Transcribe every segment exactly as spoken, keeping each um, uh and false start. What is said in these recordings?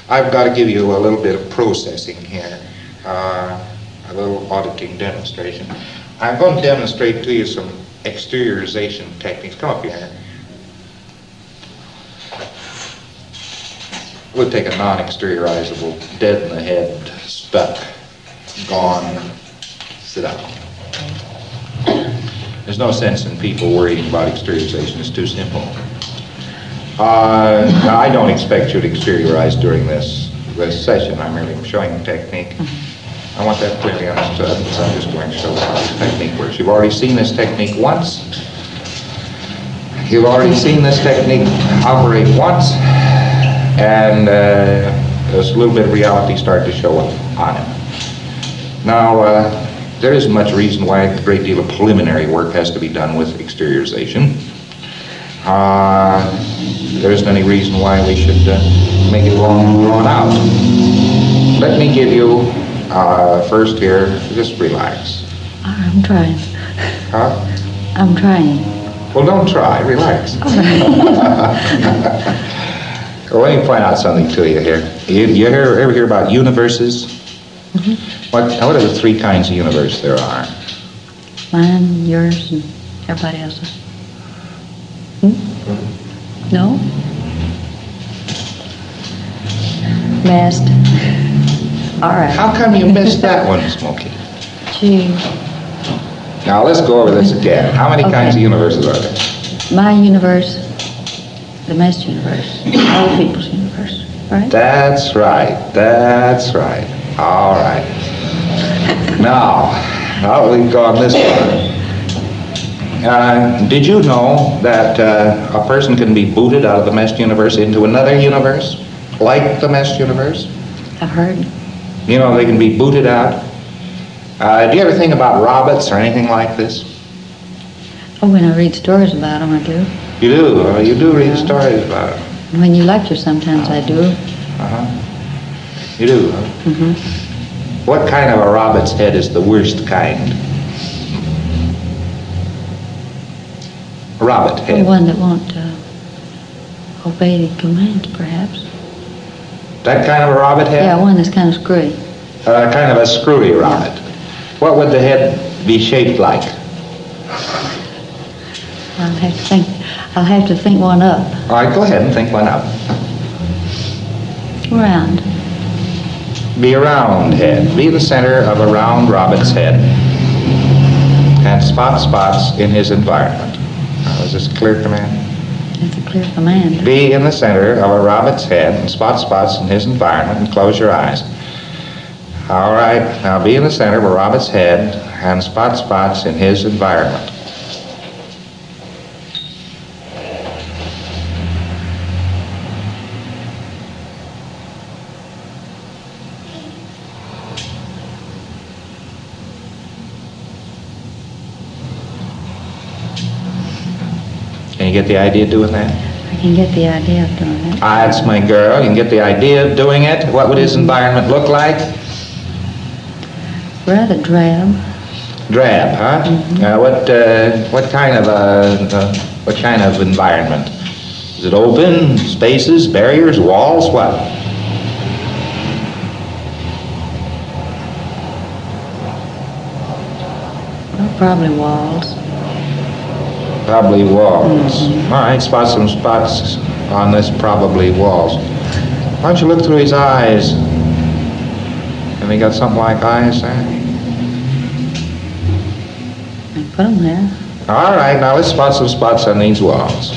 I've got to give you a little bit of processing here, uh, a little auditing demonstration. I'm going to demonstrate to you some exteriorization techniques. Come up here. We'll take a non-exteriorizable, dead in the head, stuck, gone, sit down. There's no sense in people worrying about exteriorization. It's too simple. Uh, I don't expect you to exteriorize during this, this session. I'm merely showing the technique. I want that clearly understood, so I'm just going to show how this technique works. You've already seen this technique once. You've already seen this technique operate once, and uh, there's a little bit of reality start to show up on it. Now, uh, there isn't much reason why a great deal of preliminary work has to be done with exteriorization. Uh, there isn't any reason why we should uh, make it long and drawn out. Let me give you, uh, first here, just relax. I'm trying. Huh? I'm trying. Well, don't try, relax. Well, let me point out something to you here. You, you hear, ever hear about universes? Mm-hmm. What, what are the three kinds of universe there are? Mine, yours, and everybody else's. Hmm? No? Missed. All right. How come you missed that one, Smokey? Gee. Now let's go over this again. How many Okay. kinds of universes are there? My universe, the mass universe, other people's universe, right? That's right. That's right. All right. Now, now that we've gone this far. Uh, did you know that uh, a person can be booted out of the meshed universe into another universe, like the meshed universe? I've heard. You know, they can be booted out. Uh, do you ever think about robots or anything like this? Oh, when I read stories about them, I do. You do? Uh, you do read stories about them? When you lecture, sometimes I do. Uh-huh. You do, huh? Mm-hmm. What kind of a robot's head is the worst kind? A robot head. The one that won't uh, obey the commands, perhaps. That kind of a robot head? Yeah, one that's kind of screwy. Uh, kind of a screwy robot. What would the head be shaped like? I'll have to think. I'll have to think one up. All right, go ahead and think one up. Round. Be a round head. Be the center of a round robot's head. And spot spots in his environment. Now, is this a clear command? That's a clear command. Be in the center of a robot's head and spot spots in his environment and close your eyes. All right, now be in the center of a robot's head and spot spots in his environment. Can you get the idea of doing that? I can get the idea of doing it. Ah, that's my girl. You can get the idea of doing it. What would his environment look like? Rather drab. Drab, huh? Mm-hmm. Uh, what uh, what kind of a uh, what kind of environment? Is it open spaces, barriers, walls? What? Well, probably walls. Probably walls. Mm-hmm. All right, spot some spots on this probably walls. Why don't you look through his eyes? Have he got something like eyes there? And put them there. All right, now let's spot some spots on these walls.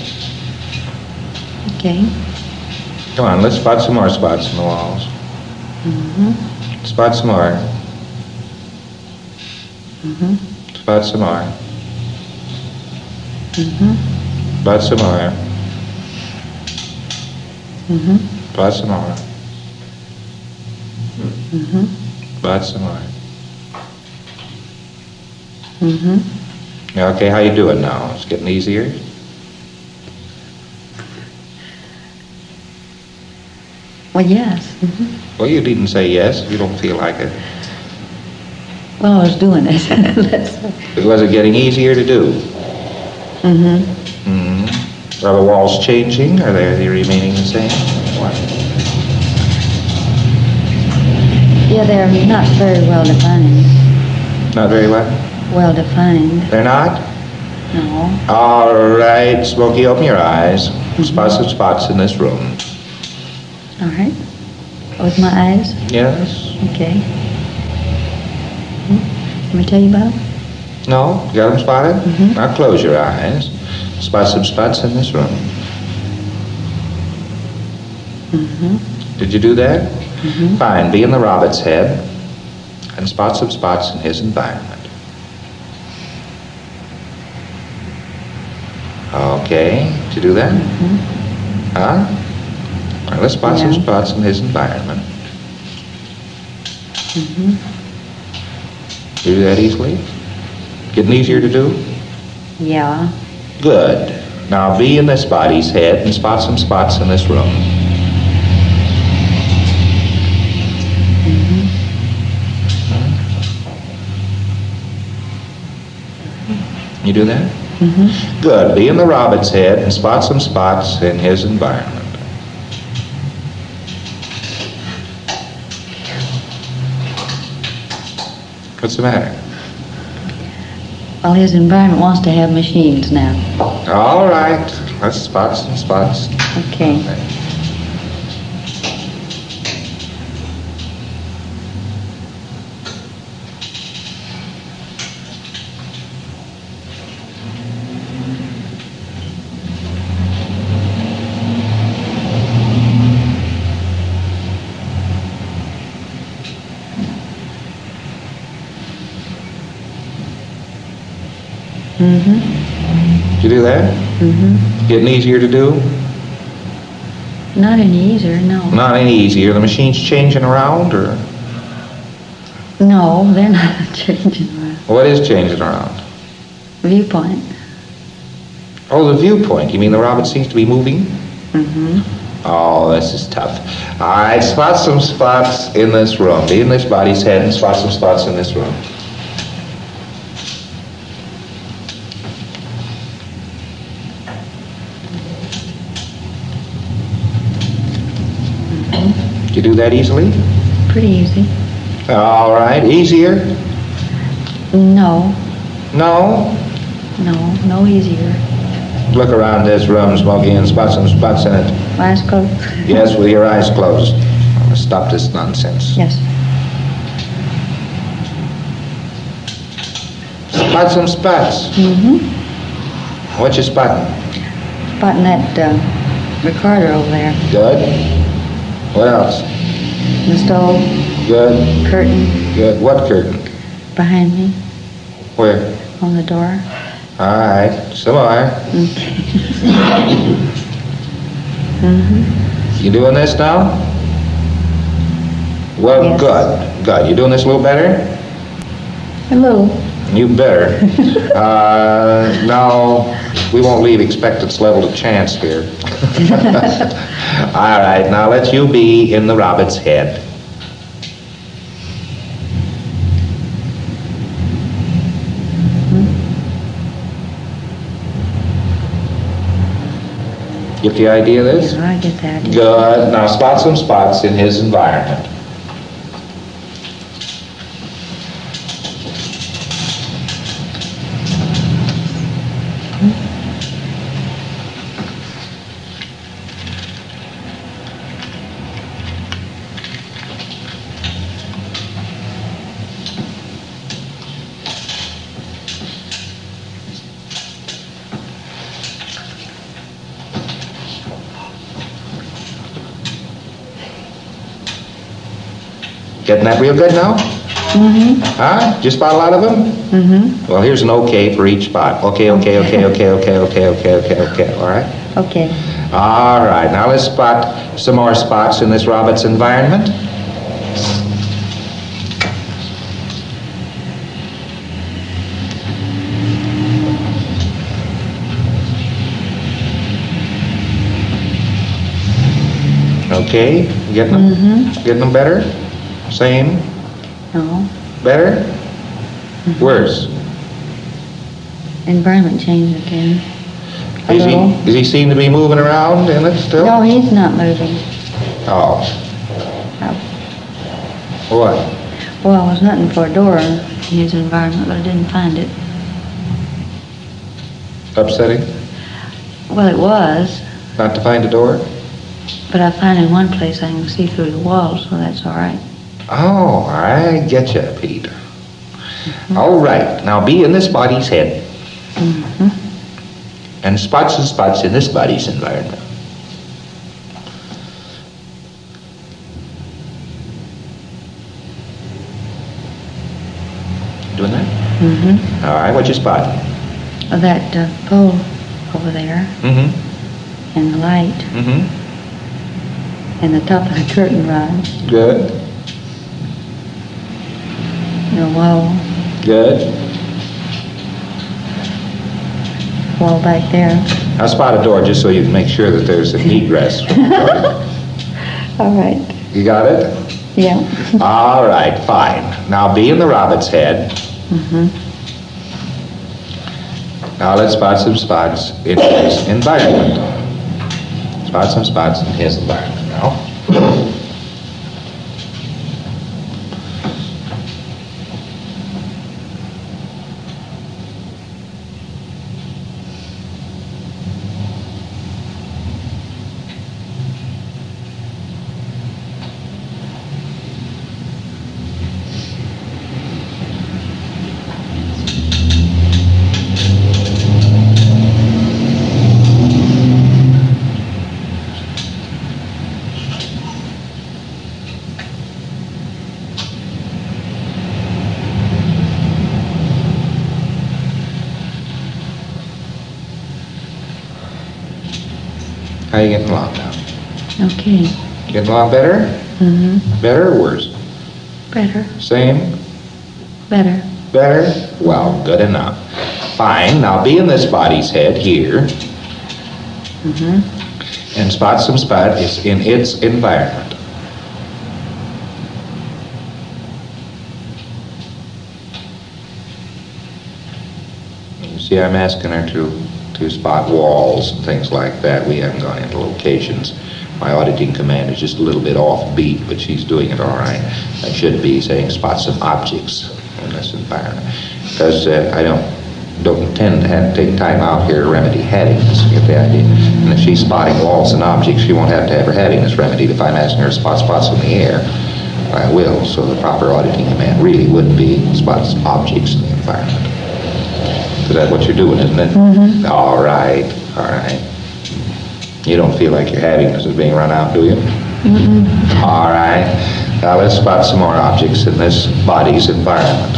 Okay. Come on, let's spot some more spots on the walls. Mm-hmm. Spot some more. Mm-hmm. Spot some more. Mm-hmm. Spot some more. Mm-hmm. Spot some more. Mm-hmm. Spot some more. Mm-hmm. Okay, how you doing now? It's getting easier? Well, yes. Mm-hmm. Well, you needn't say yes if you don't feel like it. Well, I was doing it. That's Was it getting easier to do? Mm-hmm. Mm-hmm. Are the walls changing? Are they, are they remaining the same? What? Yeah, they're not very well defined. Not very what? Well defined. They're not? No. All right, Smokey, open your eyes. Spot some spots in this room. All right. With my eyes? Yes? Okay. Let me tell you about them? No? You got them spotted? Mhm. Now close your eyes. Spot some spots in this room. Mm-hmm. Did you do that? Mm-hmm. Fine. Be in the rabbit's head and spot some spots in his environment. Okay. Did you do that? Mm-hmm. Huh? All right, let's spot some Yeah. spots in his environment. Mm-hmm. You do that easily? Getting easier to do? Yeah. Good. Now be in this body's head and spot some spots in this room. Mm-hmm. You do that? Mm-hmm. Good. Be in the rabbit's head and spot some spots in his environment. What's the matter? Well, his environment wants to have machines now. All right. Let's spot some spots. Okay. Mm-hmm. Did you do that? Mm-hmm. Getting easier to do? Not any easier, no. Not any easier. The machine's changing around, or No, they're not changing around. what is changing around? Viewpoint. Oh, the viewpoint. You mean the rabbit seems to be moving? Mm-hmm. Oh, this is tough. All right, spot some spots in this room. Be in this body's head and spot some spots in this room. Did you do that easily? Pretty easy. All right, easier? No, No? no, no easier. Look around this room, Smokey, and spot some spots in it. Eyes closed? Yes, with your eyes closed. Let's stop this nonsense. Yes. Spot some spots. Mm-hmm. What you spotting? Spotting that uh, recorder over there. Good. What else? The stove, Good. curtain Good. What curtain? behind me Where? on the door. All right. Some more. Okay. Mm-hmm. You doing this now? Well, Yes. good. Good. You doing this a little better? A little. You better. uh, now, we won't leave expectance level to chance here. All right, now let you be in the rabbit's head. Get the idea of this? Yeah, I get that. Good. Now spot some spots in his environment. Getting that real good now? Mm-hmm. Huh? Did you spot a lot of them? Mm-hmm. Well, here's an okay for each spot. Okay, okay, okay, okay, okay, okay, okay, okay, okay. All right? Okay. All right. Now let's spot some more spots in this rabbit's environment. Okay. You getting them? Mm-hmm. Getting them better? Same? No. Better? Worse? Environment change again. A Is he, little. does he seem to be moving around in it still? No, he's not moving. Oh. Oh. What? Well, I was hunting for a door in his environment, but I didn't find it. Upsetting? Well, it was, Not to find a door? but I find in one place I can see through the walls, so that's all right. Oh, I get you, Pete. Mm-hmm. All right, now be in this body's head. Mm-hmm. And spots and spots in this body's environment. Doing that? Mm-hmm. All right, what'd you spot? Well, that uh, pole over there, Mm-hmm. and the light, Mm-hmm. and the top of the curtain rod, Good. the wall, Good. wall back there. Now spot a door just so you can make sure that there's an egress. All right. You got it? Yeah. All right, fine. Now be in the rabbit's head. Mm-hmm. Now let's spot some spots in his environment. Spot some spots in his environment now. How you getting along now? Okay. Getting along better? Mm-hmm. Better or worse? Better. Same? Better. Better? Well, good enough. Fine, now be in this body's head here. Mm-hmm. And spot some spot is in its environment. You see, I'm asking her to, to spot walls and things like that. We haven't gone into locations. My auditing command is just a little bit off beat, but she's doing it all right. I should be saying spot some objects in this environment. Because uh, I don't don't intend to have to take time out here to remedy headiness. You get the idea? And if she's spotting walls and objects, she won't have to have her headiness remedied. If I'm asking her to spot spots in the air, I will. So the proper auditing command really would be spots objects in the environment. Is that what you're doing, isn't it? Mm-hmm. All right, all right. You don't feel like your happiness is being run out, do you? Mm-mm. All right. Now let's spot some more objects in this body's environment.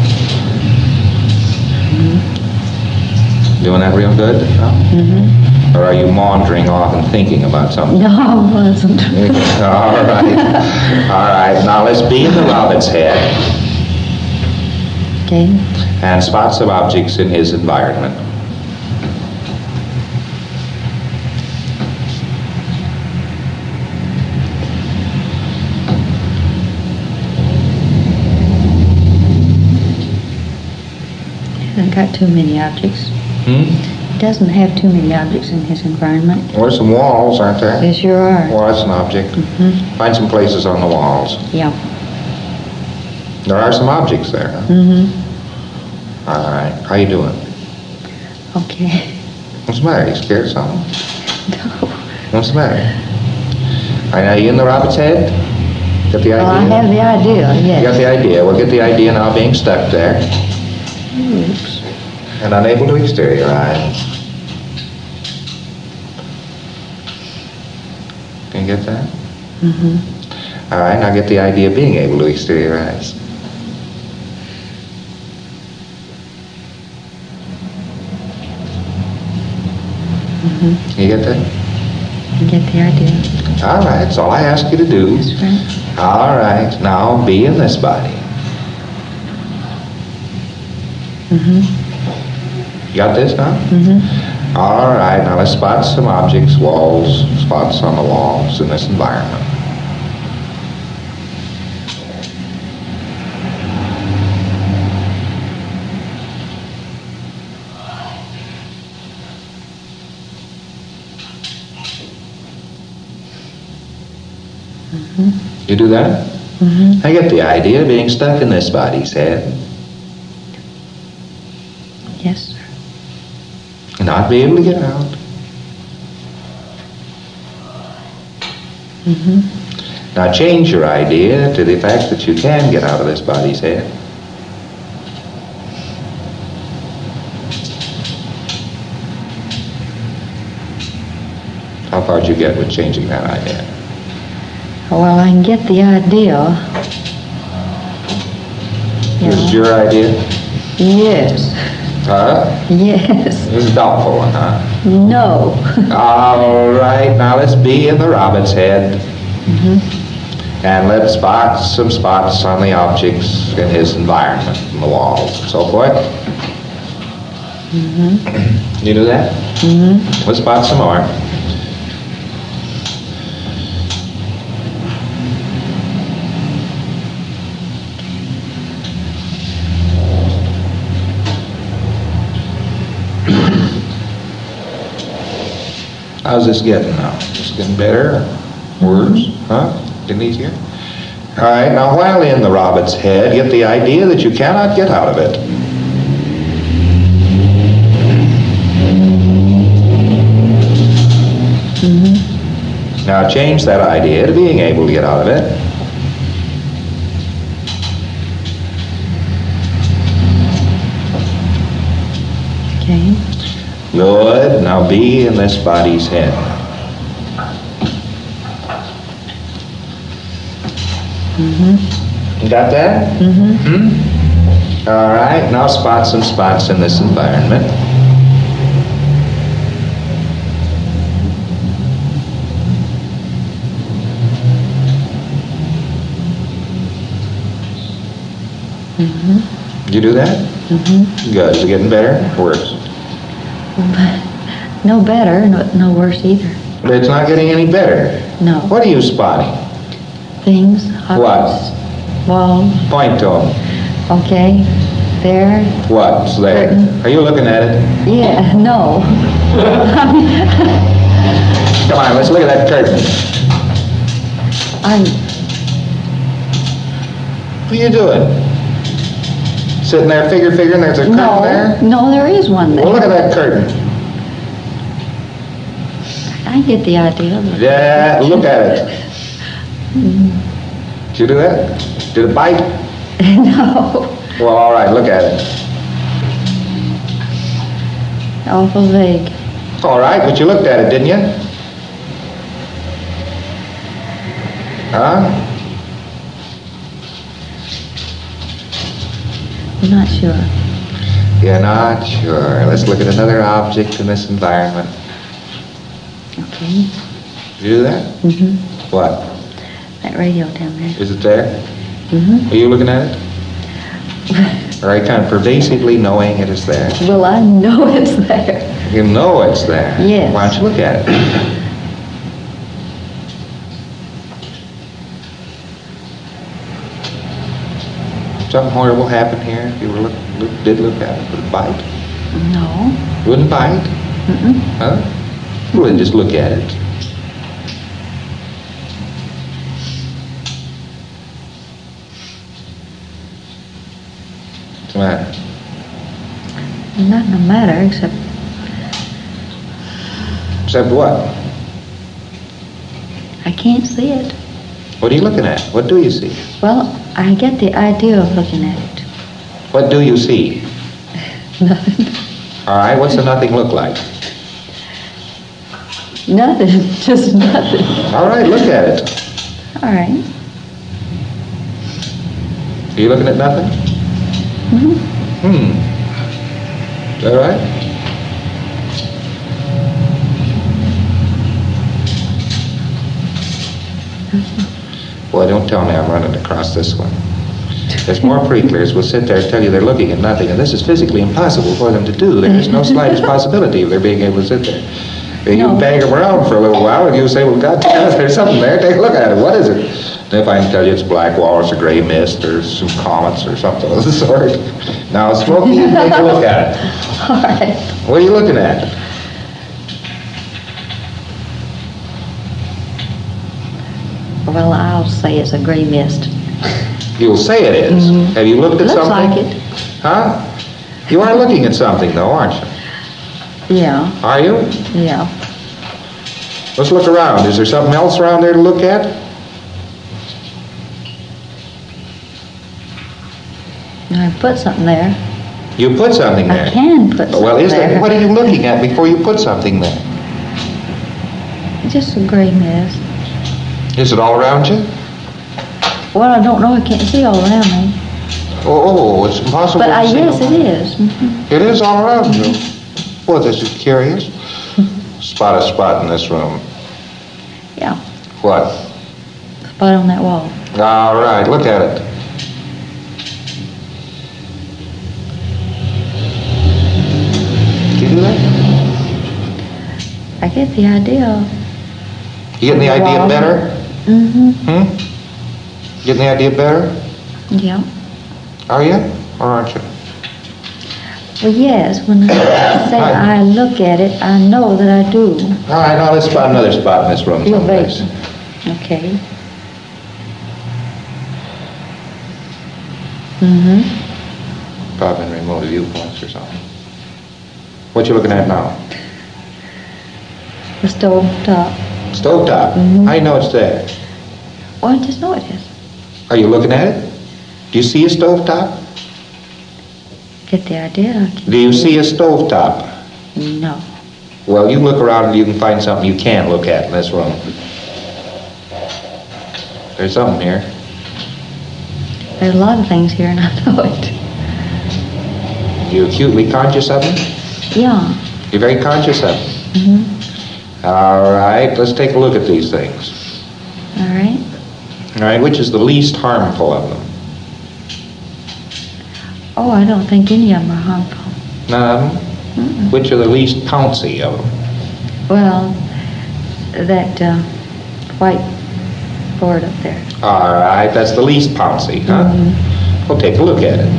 Mm-hmm. Doing that real good? No? Mm-hmm. Or are you maundering off and thinking about something? No, I wasn't. All right. All right. Now let's be in the rabbit's head. Okay. And spot some objects in his environment. Hasn't got too many objects. Hmm? Doesn't have too many objects in his environment. Well, there's some walls, aren't there? There sure are. Well, that's an object. Mm-hmm. Find some places on the walls. Yeah. There are some objects there. Huh? Mm-hmm. All right. How you doing? Okay. What's the matter? You scared of something? No. What's the matter? All right, now you in the rabbit's head? Got the idea? Well, I have the idea, You got yes. the idea. Well, get the idea now being stuck there Oops. and unable to exteriorize. Can you get that? Mm-hmm. All right, now get the idea of being able to exteriorize. Mm-hmm. You get that? I get the idea. All right, that's all I ask you to do. That's right. All right, now be in this body. Mm-hmm. You got this now? Mm-hmm. All right, now let's spot some objects, walls, spots on the walls in this environment. Mm-hmm. You do that? Mm-hmm. I get the idea of being stuck in this body's head, Yes, sir. and not be able to get out. Mm-hmm. Now change your idea to the fact that you can get out of this body's head. How far did you get with changing that idea? Well, I can get the idea. You This is know. your idea? Yes. Huh? Yes. This is a doubtful one, huh? No. All right, now let's be in the rabbit's head. Mm-hmm. And let's spot some spots on the objects in his environment, in the walls and so forth. Mm-hmm. You do that? Mm-hmm. Let's spot some more. How's this getting now? It's getting better? Worse? Huh? Getting easier? All right, now while in the rabbit's head, get the idea that you cannot get out of it. Mm-hmm. Now change that idea to being able to get out of it. Okay. Good. Now be in this body's head. Mm-hmm. You got that? Mm-hmm. Hmm? All right. Now spot some spots in this environment. Mm-hmm. Did you do that? Mm-hmm. Good. Is it getting better or worse? No better, no, no worse either. But it's not getting any better. No. What are you spotting? Things, What? objects, walls. Point to them. Okay. There. What's there? Curtain. Are you looking at it? Yeah. No. Come on, let's look at that curtain. I'm. What are you doing? Sitting there figure figuring there's a curtain No. there? No, there is one there. Well, look at that curtain. I get the idea. Look. Yeah, look at it. Did you do that? Did it bite? No. Well, all right, look at it. Awful vague. All right, but you looked at it, didn't you? Huh? I'm not sure. You're not sure. Let's look at another object in this environment. Okay. Did you do that? Mm-hmm. What? That radio down there. Is it there? Mm-hmm. Are you looking at it? Or are you kind of pervasively knowing it is there? Well, I know it's there. You know it's there. Yes. Why don't you look at it? Something horrible happened here if you were look, look, did look at it. Would it bite? No. Wouldn't bite? Mm-mm. Huh? Well, then just look at it. What's the matter? Nothing the matter except Except what? I can't see it. What are you looking at? What do you see? Well, I get the idea of looking at it. What do you see? Nothing. All right, what's the nothing look like? Nothing. Just nothing. All right, look at it. All right. Are you looking at nothing? Mm-hmm. Hmm. Is that right? Boy, don't tell me I'm running across this one. There's more pre-clears will sit there and tell you they're looking at nothing, and this is physically impossible for them to do. There is no slightest possibility of their being able to sit there. You No. bang them around for a little while, and you say, well, God damn it, there's something there. Take a look at it. What is it? And if I can tell you it's black walrus or gray mist or some comets or something of the sort. Now, Smokey, take a look at it. All right. What are you looking at? Well, I'll say it's a gray mist. You'll say it is. Mhm. Have you looked at Looks something? like it. Huh? You are looking at something, though, aren't you? Yeah, Are you? yeah. Let's look around. Is there something else around there to look at? I put something there. You put something there. I can put something Well, is there, there. what are you looking at before you put something there? Just a gray mist. Is it all around you? Well, I don't know. I can't see all around me. Oh, it's impossible But I, to see. yes, it is. Mhm. It is all around you. Well, this is curious. Spot a spot in this room. Yeah, What? spot on that wall. All right, look at it. Can you do that? I get the idea. You getting the idea Wall. better? Mm-hmm. Hmm? Getting the idea better? Yeah. Are you? Or aren't you? Well, yes, when I say I look at it, I know that I do. All right, now let's spot another spot in this room Feel someplace. vacant. Okay. Mm-hmm. Probably in remote viewpoints or something. What you looking at now? The stove top. Stovetop. Mhm. How do you know it's there? Well, I just know it is. Are you looking at it? Do you see a stovetop? Get the idea. I can Do you see a stovetop? No. Well, you look around and you can find something you can look at in this room. There's something here. There's a lot of things here, and I know it. You acutely conscious of them? Yeah. You're very conscious of them. Mm-hmm. All right, let's take a look at these things. All right. All right, which is the least harmful of them? Oh, I don't think any of them are harmful. None of them? Mm-mm. Which are the least pouncy of them? Well, that uh, white board up there. All right, that's the least pouncy, huh? Mhm. We'll take a look at it.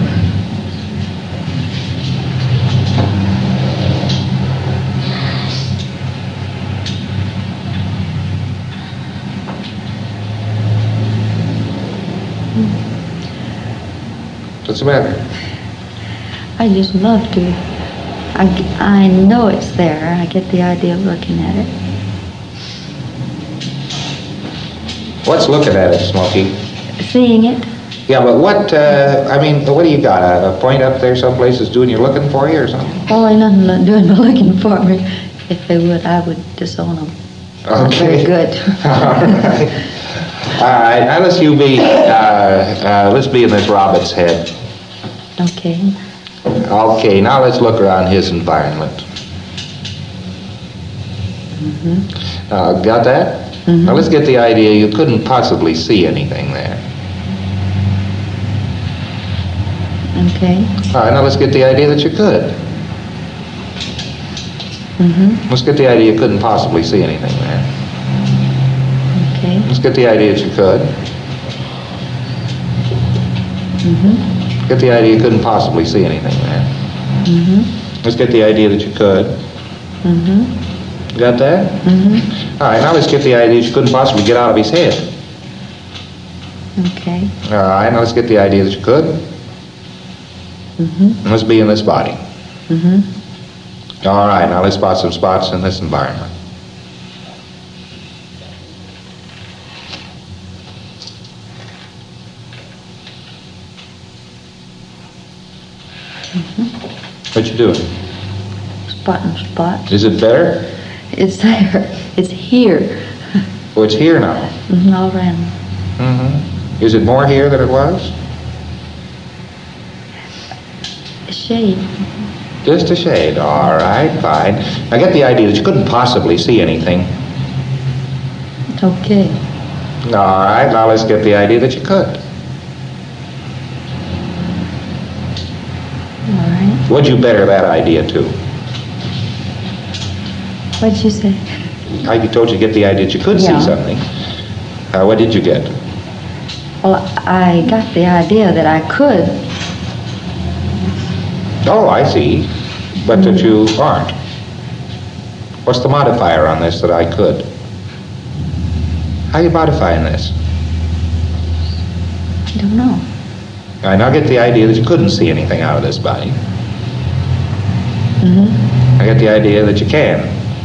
What's the matter? I just love to. I, I know it's there. I get the idea of looking at it. What's looking at it, Smokey? Seeing it. Yeah, but what, uh, I mean, what do you got? A, a point up there someplace that's doing your looking for you or something? Oh, ain't nothing lo- doing but looking for me. If they would, I would disown them. Not very good. All right. All right, now let's you be, uh, uh, let's be in this Robert's head. Okay. Okay, now let's look around his environment. Mm-hmm. Uh, got that? Mhm. Now let's get the idea you couldn't possibly see anything there. Okay. All right, now let's get the idea that you could. Mm-hmm. Let's get the idea you couldn't possibly see anything there. Okay. Let's get the idea that you could. Mm-hmm. Get the idea you couldn't possibly see anything there. Mm-hmm. Let's get the idea that you could. Mm-hmm. Got that? Mm-hmm. All right, now let's get the idea that you couldn't possibly get out of his head. Okay. All right, now let's get the idea that you could. Mm-hmm. Let's be in this body. Mm-hmm. All right, now let's spot some spots in this environment. What you doing? Spot and spot. Is it better? It's there. It's here. Oh, it's here now. Mhm, all around. Mm-hmm. Is it more here than it was? A shade. Just a shade. All right, fine. I get the idea that you couldn't possibly see anything. Okay. All right, now let's get the idea that you could. All right. What'd you better that idea to? What'd you say? I told you to get the idea that you could Yeah. see something. Uh, what did you get? Well, I got the idea that I could. Oh, I see. But that you aren't. What's the modifier on this that I could? How are you modifying this? Don't know. All right, now get the idea that you couldn't see anything out of this body. Mm-hmm. I get the idea that you can.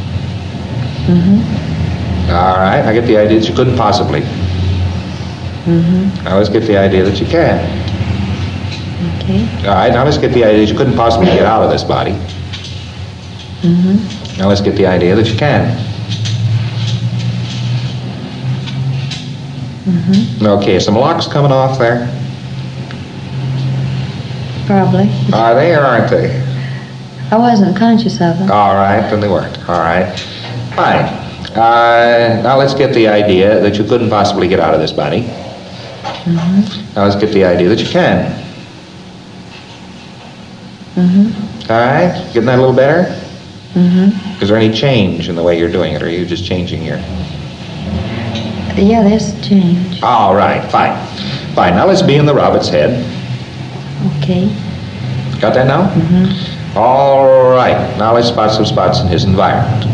Mm-hmm. All right, I get the idea that you couldn't possibly. Mm-hmm. Now let's get the idea that you can. Okay. All right, now let's get the idea that you couldn't possibly get out of this body. Mm-hmm. Now let's get the idea that you can. Mm-hmm. Okay, some locks coming off there. Probably. Are they or aren't they? I wasn't conscious of them. All right, then they weren't. All right. Fine. Uh, now let's get the idea that you couldn't possibly get out of this body. Mm-hmm. Now let's get the idea that you can. Mm-hmm. All right? Getting that a little better? Mm-hmm. Is there any change in the way you're doing it, or are you just changing your... Yeah, there's change. All right, fine. Fine, now let's be in the rabbit's head. Okay. Got that now? Mm-hmm. All right, now let's spot some spots in his environment.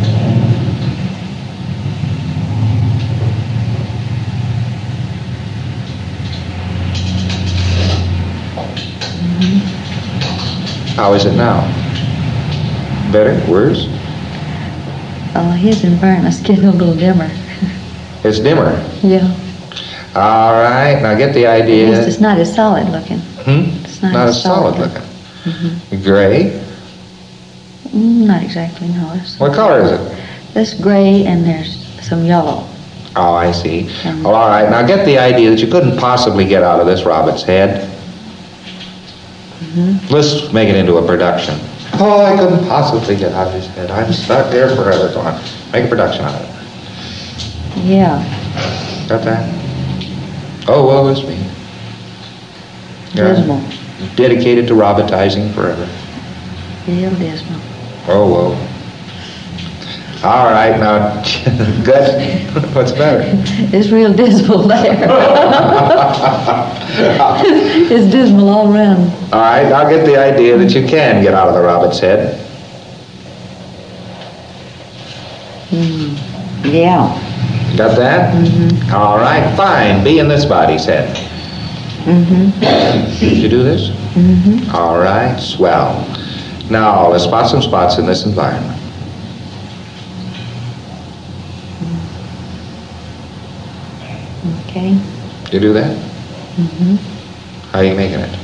Mm-hmm. How is it now? Better? Worse? Oh, his environment's getting a little dimmer. It's dimmer. Yeah. All right, now get the At idea... least it's not as solid looking. Hmm? It's not, Not as as solid solid looking. Mm-hmm. Gray? Mm, not exactly, no. It's What color is it? There's gray and there's some yellow. Oh, I see. Um, Well, all right, now get the idea that you couldn't possibly get out of this rabbit's head. Mm-hmm. Let's make it into a production. Oh, I couldn't possibly get out of his head. I'm stuck there forever. Come on, make a production out of it. Yeah. Got that? Oh, woe is me. Yeah. Dismal. Dedicated to rabbitizing forever. Real dismal. Oh, whoa. All right, now, good. What's better? It's real dismal there. It's dismal all around. All right, now get the idea that you can get out of the rabbit's head. Mm. Yeah. Got that? Mm-hmm. All right, fine. Be in this body's head. Mm-hmm. Did you do this? Mm-hmm. All right, swell. Now, let's spot some spots in this environment. Okay. You do that? Mm-hmm. How are you making it?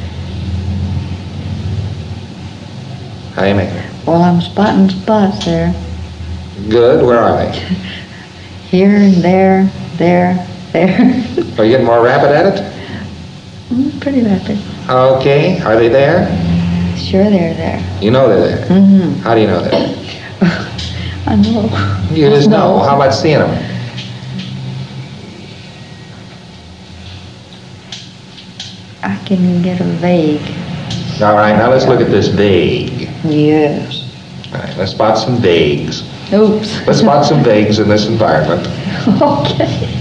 How are you making it? Well, I'm spotting spots there. Good. Where are they? Here and there, there, there. Are you getting more rapid at it? Mm, pretty rapid. Okay. Are they there? Sure they're there. You know they're there. Mm-hmm. How do you know that? I know. You just know. How about seeing them? I can get a vague. All right, now let's look at this vague. Yes. All right, let's spot some vagues. Oops. Let's spot some vagues in this environment. Okay.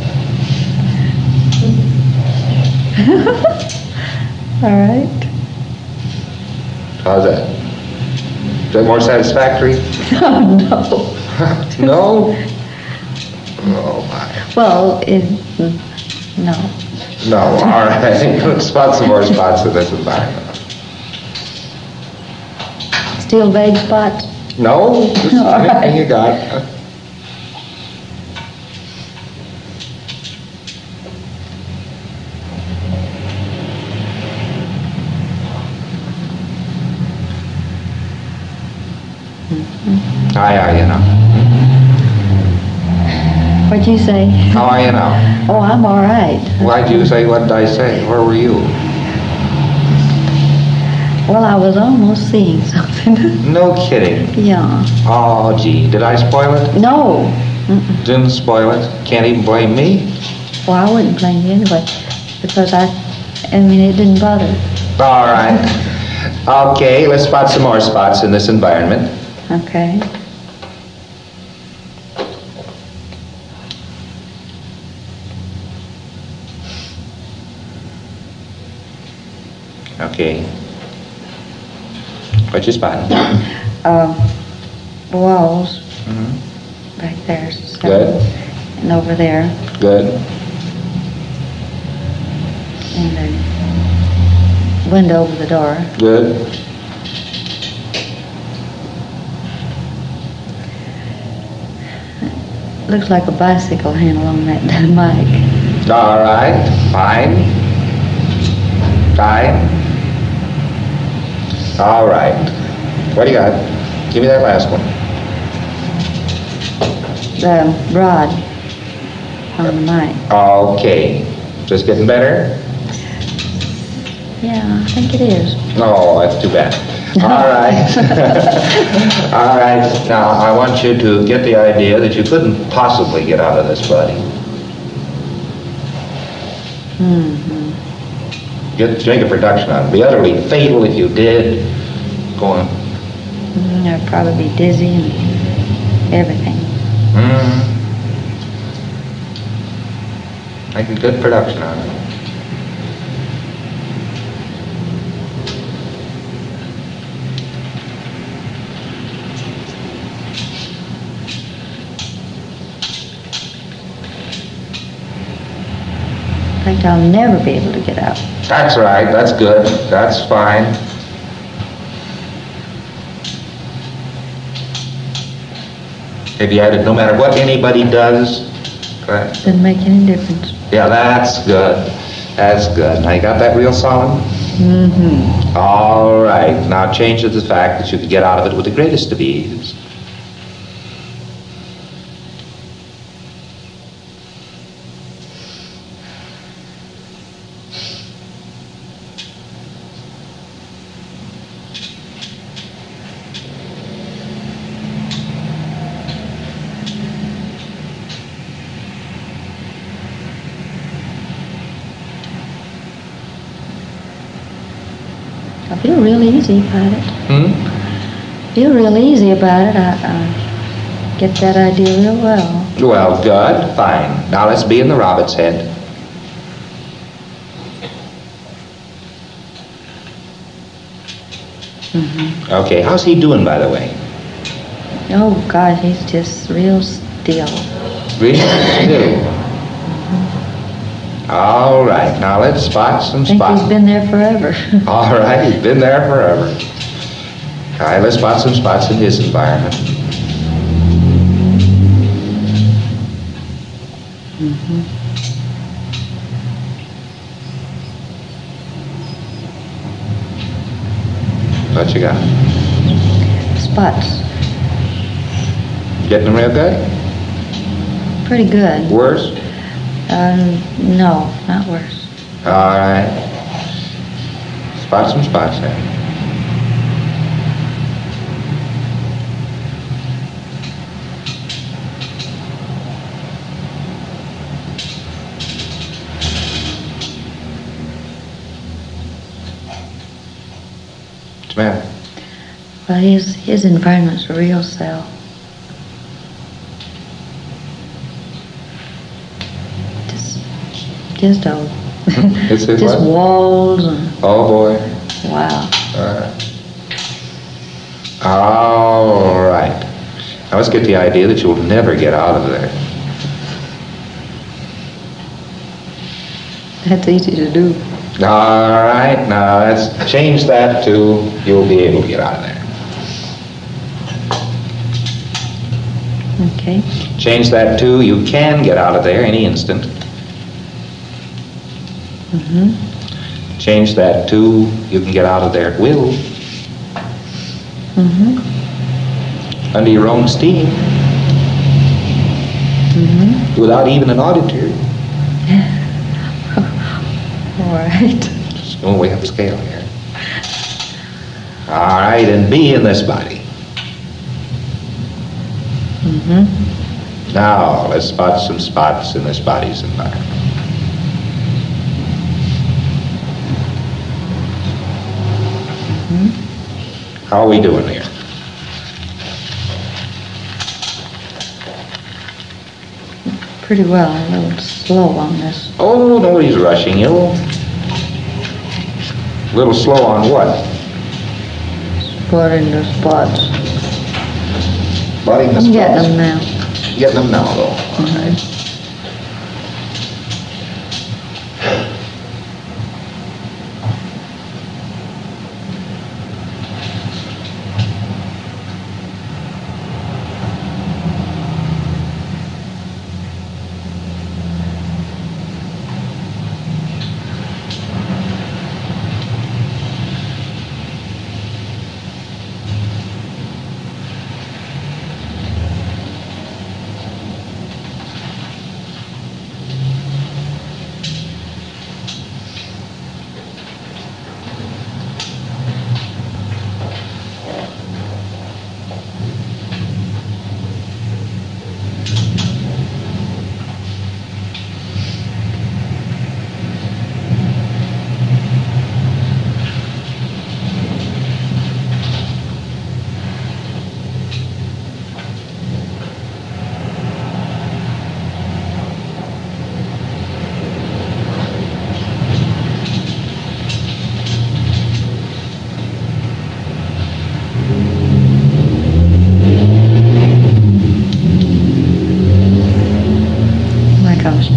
All right. How's that? Is that more satisfactory? Oh, no. No? Oh, my. Well, it, no. No, all right. Let's spot some more spots in this environment. Still vague spots? No? Just All anything right. you got. How are you now? What'd you say? How are you now? Oh, I'm all right. Why'd you say, what did I say? Where were you? Well, I was almost seeing something. No kidding. Yeah. Oh, gee. Did I spoil it? No. Mm-mm. Didn't spoil it? Can't even blame me? Well, I wouldn't blame you anyway, because I, I mean, it didn't bother. All right. Okay, let's spot some more spots in this environment. Okay. Okay. What you spotting? Um, walls Mm-hmm. back there. So, Good. And over there. Good. and the window over the door. Good. Looks like a bicycle handle on that mic. All right, fine. Fine. All right. What do you got? Give me that last one. The rod on the mic. Okay. Just getting better? Yeah, I think it is. Oh, that's too bad. All right. All right. Now, I want you to get the idea that you couldn't possibly get out of this, buddy. Mm-hmm. Get, make a production on it. It'd be utterly fatal if you did. Go on. Mm, I'd probably be dizzy and everything. Mm. Make a good production on it. I think I'll never be able to get out. That's right. That's good. That's fine. Have you added no matter what anybody does? Right. Doesn't make any difference. Yeah, that's good. That's good. Now you got that real solid? Mm-hmm. All right. Now change to the fact that you could get out of it with the greatest of ease. I feel real easy about it. Hmm? Feel real easy about it. I, I get that idea real well. Well, good. Fine. Now let's be in the rabbit's head. Mm-hmm. Okay, how's he doing, by the way? Oh, gosh, he's just real still. Really? Still. All right, now let's spot some I think spots. he's been there forever. All right, he's been there forever. All right, let's spot some spots in his environment. Mm-hmm. What you got? Spots. Getting them real good? Pretty good. Worse? Um, no, not worse. All right. Spot some spots there. What's the matter? Well, his, his environment's a real cell. Just, just a, It's his just what? walls and, Oh, boy. wow. All right. All right. Now let's get the idea that you'll never get out of there. That's easy to do. All right. Now let's change that to you'll be able to get out of there. Okay. Change that to you can get out of there any instant. Mm-hmm. Change that to you can get out of there at will. Mm-hmm. Under your own steam. Mm-hmm. Without even an auditor. All right. Just going way upscale here. All right, and be in this body. Mm-hmm. Now, let's spot some spots in this body's environment. Mm-hmm. How are we doing here? Pretty well. A little slow on this. Oh, nobody's rushing you. A little slow on what? Spotting the spots. Spotting the I'm spots. getting them now. Getting them now, though. All right.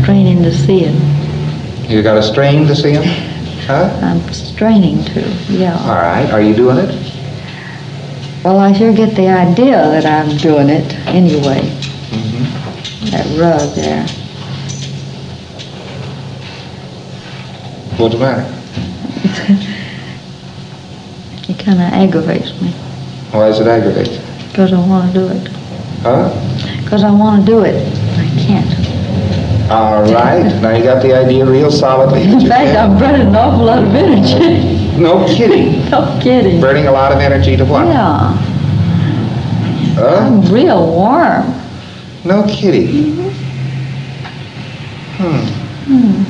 straining to see it. You got a strain to see him? Huh? I'm straining to, yeah. All right. Are you doing it? Well, I sure get the idea that I'm doing it anyway. Mm-hmm. That rub there. What's the matter? It kind of aggravates me Why does it aggravate you? because I want to do it. Huh? Because I want to do it. I can't. All right. Now you got the idea real solidly. that In you fact, can. I'm burning an awful lot of energy. No kidding. No kidding. Burning a lot of energy to what? Yeah. Huh? I'm real warm. No kidding. Hmm. Hmm.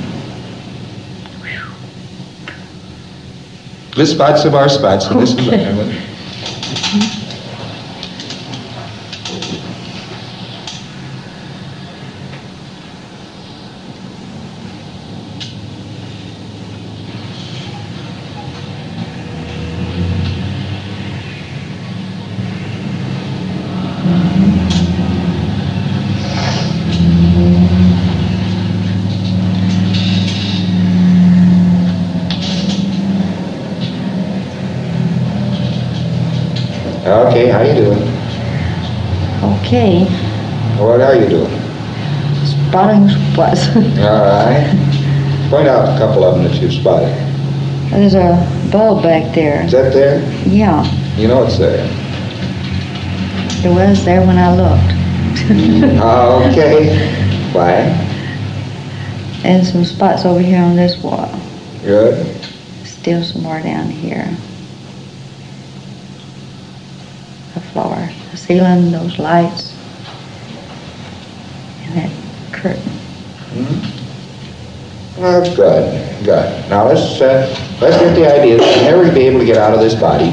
This spots of our spots, and this is Okay. Ireland. Okay, how you doing? Okay. What are you doing? Spotting spots. All right. Point out a couple of them that you've spotted. There's a bulb back there. Is that there? Yeah. You know it's there. It was there when I looked. Okay. Why? And some spots over here on this wall. Good. Still some more down here. The floor, the ceiling, those lights, and that curtain. Hmm? Well, good. Good. Now let's uh, let's get the idea that you'll never be able to get out of this body.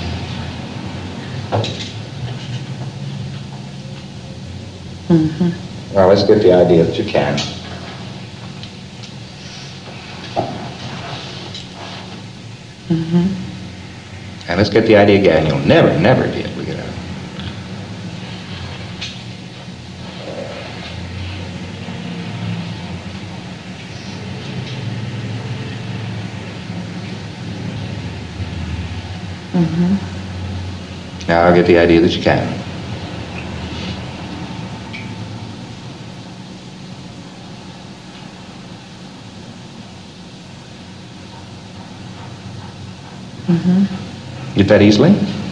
Mm-hmm. Now let's get the idea that you can. Mm-hmm. And let's get the idea again. You'll never, never be able to get out. Mm-hmm. Now I'll get the idea that you can. Mm-hmm. Get that easily?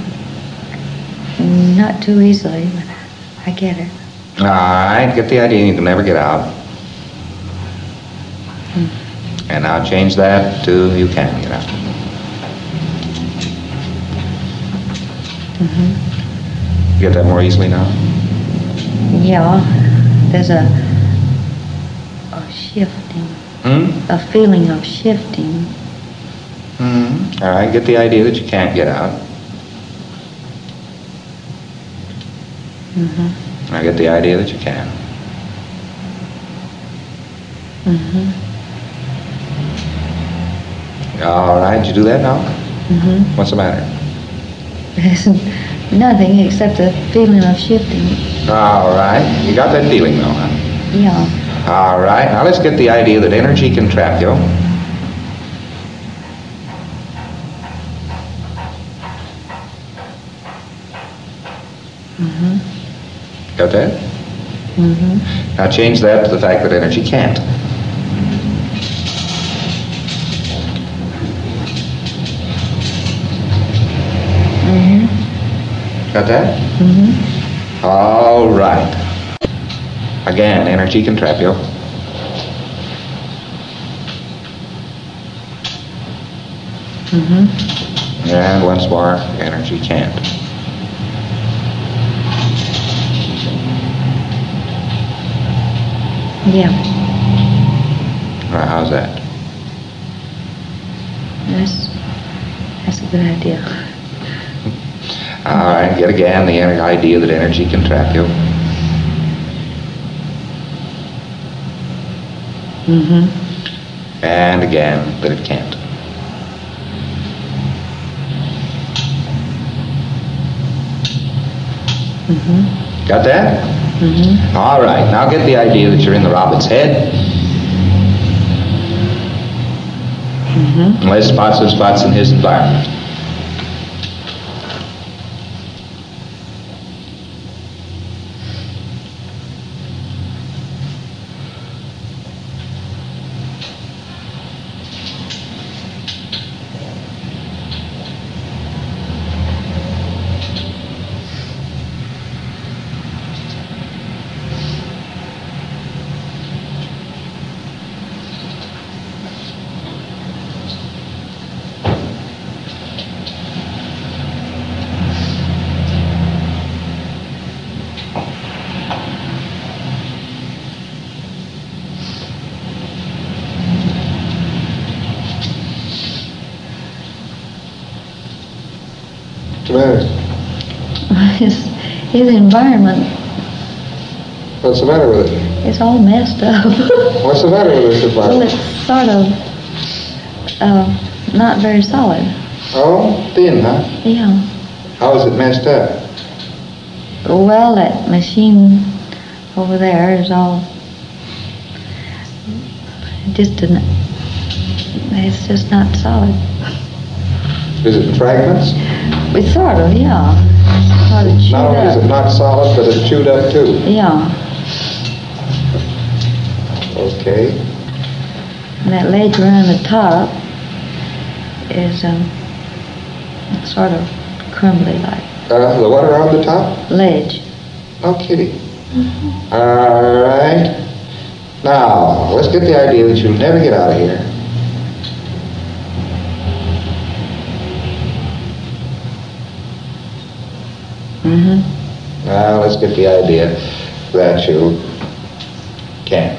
Not too easily, but I get it. All right, get the idea. You can never get out. Mm. And now change that to you can get out. Mm-hmm. Get that more easily now? Yeah, there's a a shifting, Hmm? a feeling of shifting. Hmm. All right, get the idea that you can't get out. Mm-hmm. Now get the idea that you can. Mm-hmm. All right, did you do that now? Mm-hmm. What's the matter? There's nothing except a feeling of shifting. All right, you got that feeling though, huh? Yeah. All right, now let's get the idea that energy can trap you. Mm-hmm. Got that? Mm-hmm. Now change that to the fact that energy can't. Mm-hmm. Got that? Mm-hmm. All right. Again, energy can trap you. Mm-hmm. And once more, energy can't. Yeah. All right, how's that? That's that's a good idea. All right, get again the ener- idea that energy can trap you. Mm-hmm. And again, that it can't. Mm-hmm. Got that? Mm-hmm. All right, now get the idea that you're in the robin's head. Mm-hmm. Less spots and spots in his environment. What's the matter? His, his environment What's the matter with it? is all messed up. What's the matter with this Well, environment? it's sort of uh, not very solid. Oh, thin, huh? Yeah. How is it messed up? Well, that machine over there is all just an, it's just not solid. Is it in fragments? It's sort of, yeah. Sort of chewed Not only is up. it not solid, but it's chewed up too. Yeah. Okay. And that ledge around the top is um, sort of crumbly like. Uh, the what around the top? Ledge. No kidding. All right. Now, let's get the idea that you'll never get out of here. Mm-hmm. Now, let's get the idea that you can.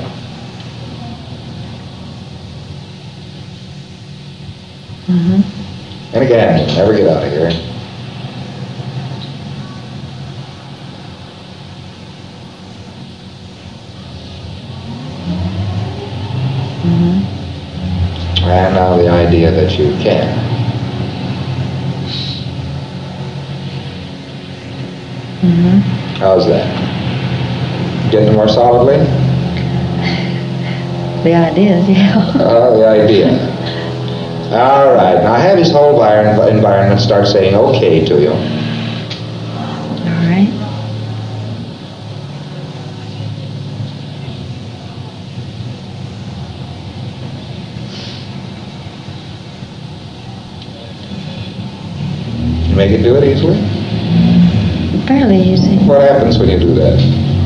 Mm-hmm. And again, you'll never get out of here. Mm-hmm. And now the idea that you can. Mm-hmm. How's that? Getting more solidly? The idea is, yeah. Oh, the idea. All right. Now have his whole envir- environment start saying okay to you. All right. You make it do it easily? Fairly easy. What happens when you do that?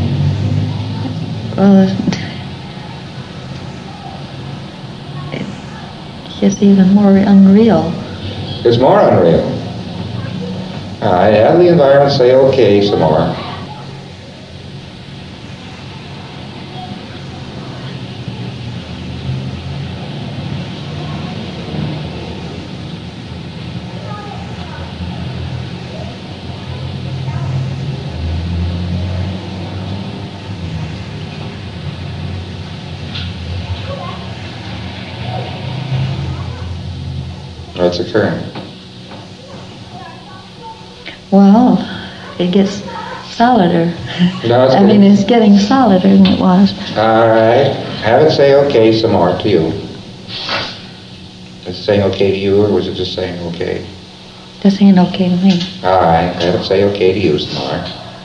Well, it gets even more unreal. It's more unreal. All right. Have the environment say okay some more. What's occurring? Well, it gets solider. No, it's I mean, good. it's getting solider than it was. All right. Have it say okay some more to you. Is it saying okay to you, or was it just saying okay? This ain't okay to me. All right. Have it say okay to you some more.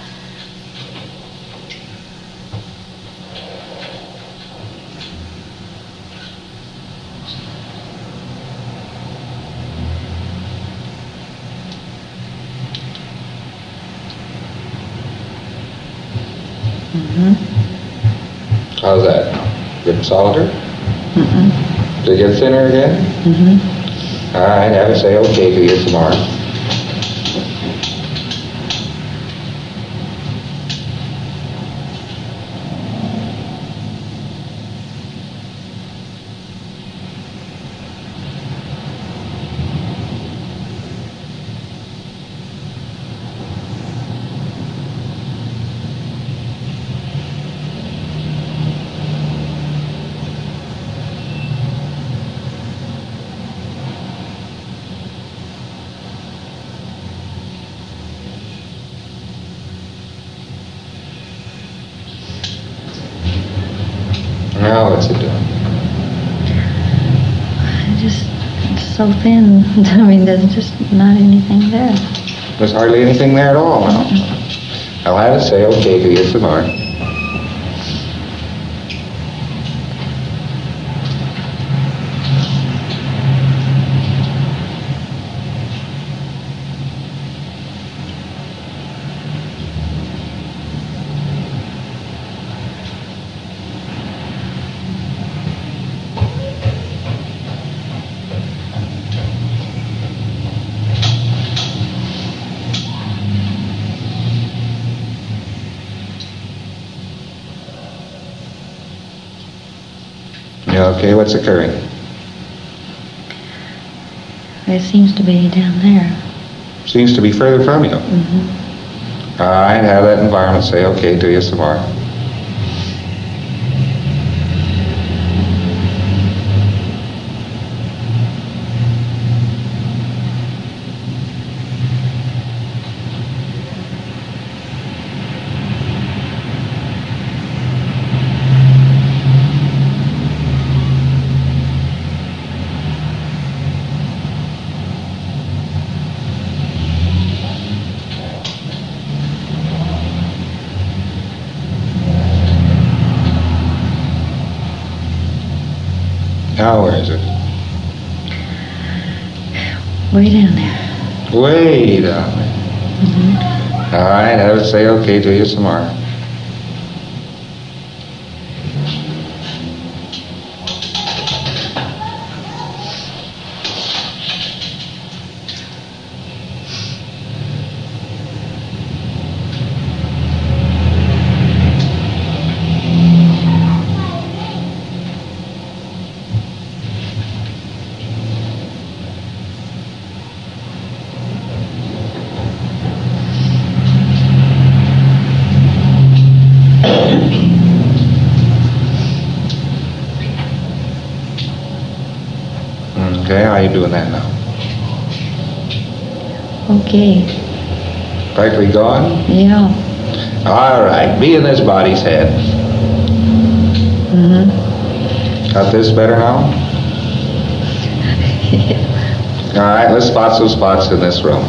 Mm-hmm. How's that? Getting solider? Mm-mm. Did it get thinner again? Mm-hmm. All right. Have it say okay to you some more. Now what's it doing? It just so thin. I mean, there's just not anything there. There's hardly anything there at all. No. I'll have it say okay to you some more. Yeah, okay, what's occurring? It seems to be down there. Seems to be further from you. Mm-hmm. All right, have that environment say okay to you some more. Now, where is it? Way down there. Way down there. Mm-hmm. All right, have it say okay to you some more. Okay, how you doing that now? Okay. Practically gone? Yeah. All right, be in this body's head. Mm-hmm. Got this better now? All right, let's spot some spots in this room.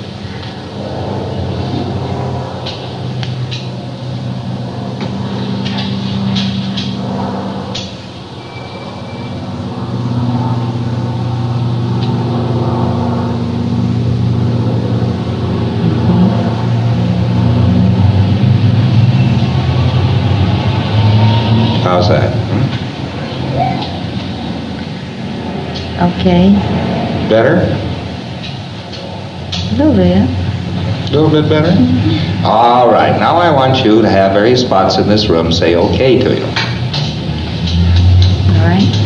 How's that? Hmm? Okay. Better? A little bit. A little bit better? Mm-hmm. All right, now I want you to have various spots in this room say okay to you. All right.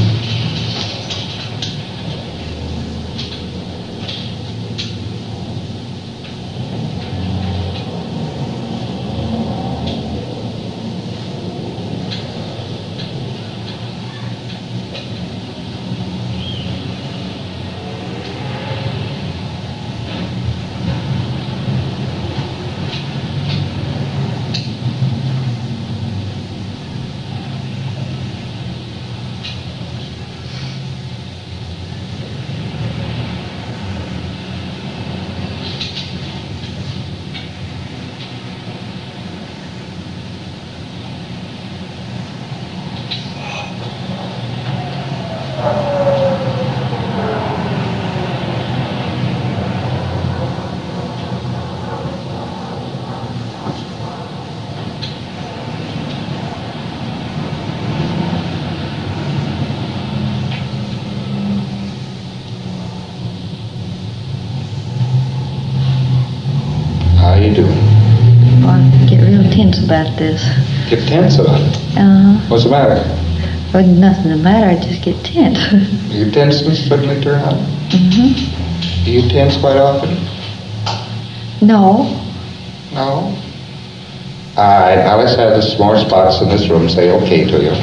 How you doing? Well, I get real tense about this. Get tense about it. Uh-huh. What's the matter? Well, nothing the matter. I just get tense. Your tenseness suddenly turn on? Mm-hmm. Do you tense quite often? No. No? All right, now let's have the more spots in this room say okay to you.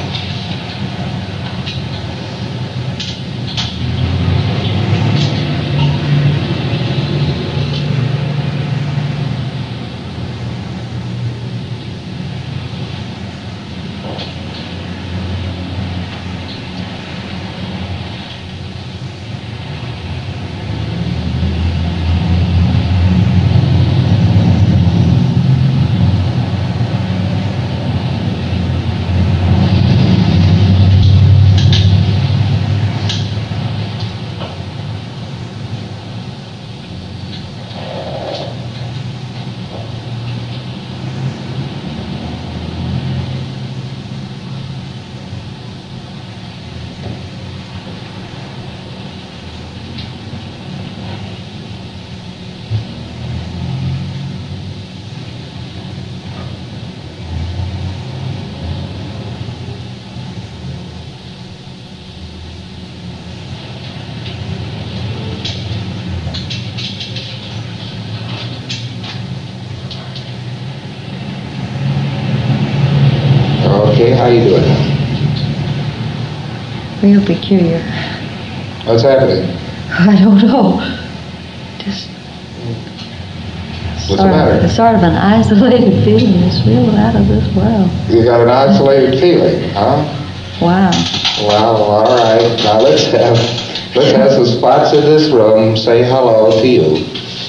real peculiar. What's happening? I don't know. Just What's the sort of, matter? sort of an isolated feeling. It's real out of this world. You got an isolated feeling, huh? Wow. Well, all right. Now let's have let's have some spots in this room say hello to you.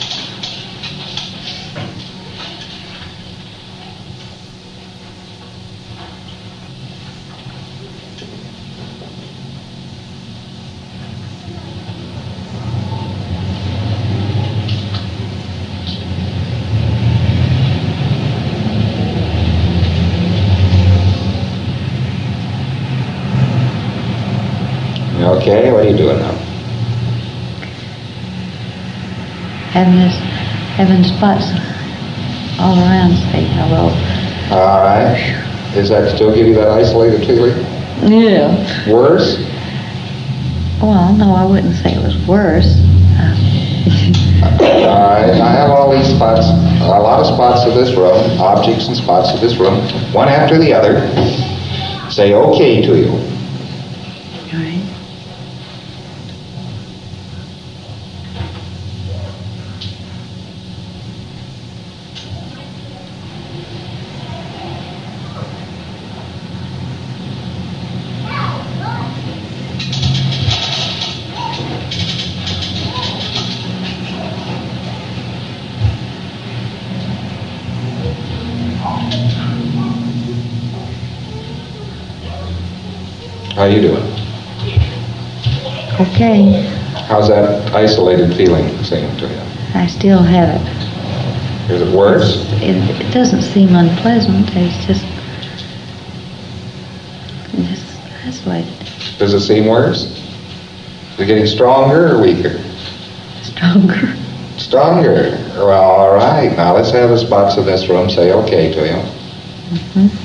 Okay, what are you doing now? Having this, having spots all around say hello. All right. Does that still give you that isolated feeling? Yeah. Worse? Well, no, I wouldn't say it was worse. Uh, All right. I have all these spots, a lot of spots of this room, objects and spots of this room, one after the other. Say okay to you. all right. How you doing? Okay. How's that isolated feeling seem to you? I still have it. Is it worse? It, it doesn't seem unpleasant. It's just, just isolated. Does it seem worse? Is it getting stronger or weaker? Stronger. Stronger. Well, all right. Now let's have the spots in this room say okay to you. Mm-hmm.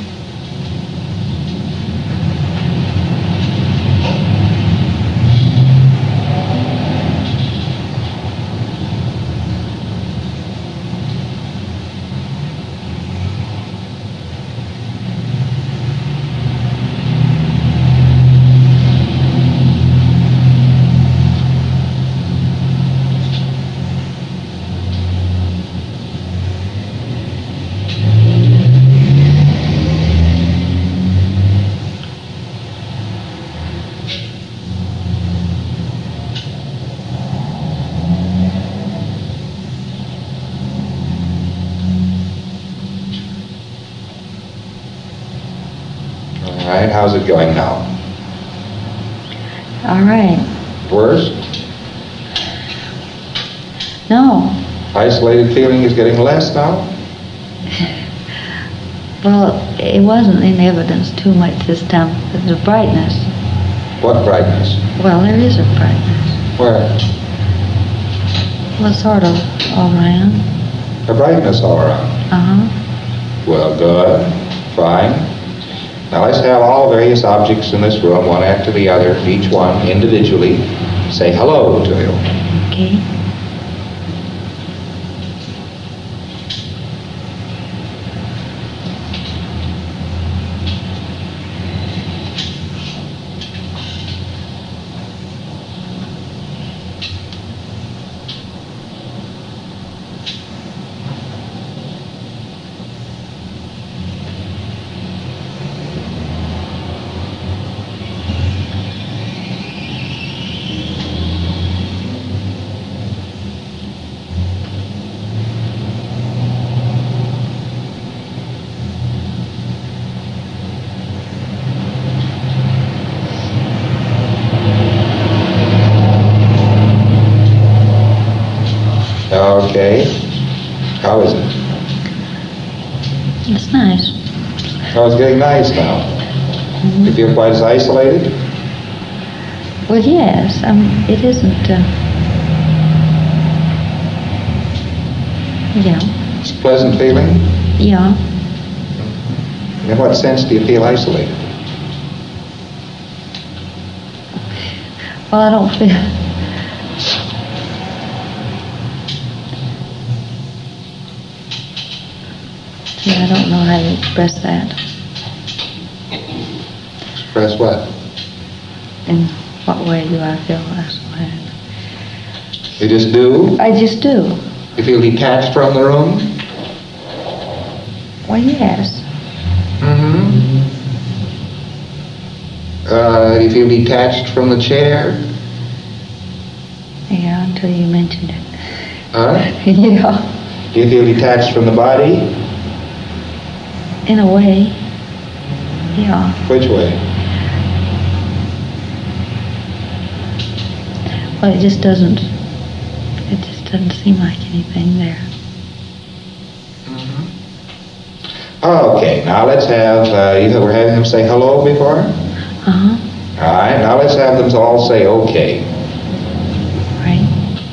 All right. How's it going now? All right. Worse? No. Isolated feeling is getting less now? Well, it wasn't in evidence too much this time. The brightness. What brightness? Well, there is a brightness. Where? Well, sort of all around. A brightness all around. Uh-huh. Well, good. Fine. Now let's have all various objects in this room, one after the other, each one individually, say hello to you. Okay. Okay. How is it? It's nice. Oh, it's getting nice now. Mm-hmm. You feel quite as isolated? Well, yes. Um, it isn't. Uh, yeah. It's a pleasant feeling? Yeah. In what sense do you feel isolated? Well, I don't feel. Yeah, I don't know how to express that. Express what? In what way do I feel isolated? You just do? I just do. You feel detached from the room? Well, yes. Mm-hmm. Uh, you feel detached from the chair? Yeah, until you mentioned it. Huh? Yeah. Do you feel detached from the body? In a way. Yeah. Which way? Well, it just doesn't, it just doesn't seem like anything there. Mm-hmm. Okay, now let's have, uh, you were having them say hello before? Uh-huh. All right, now let's have them all say okay. Right.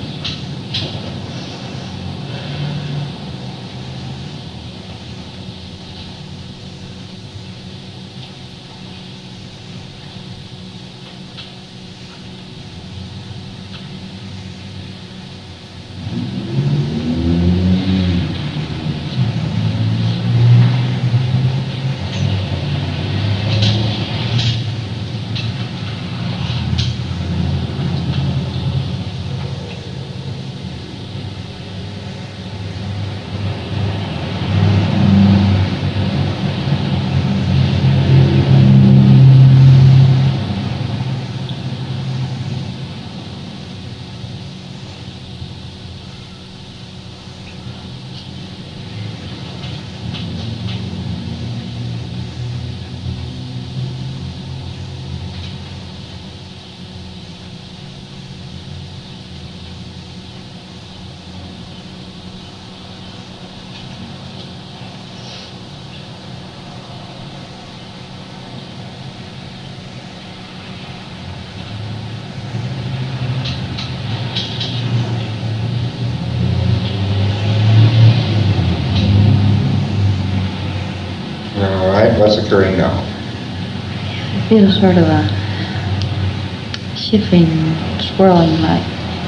All right, what's occurring now? I feel sort of a shifting, swirling like,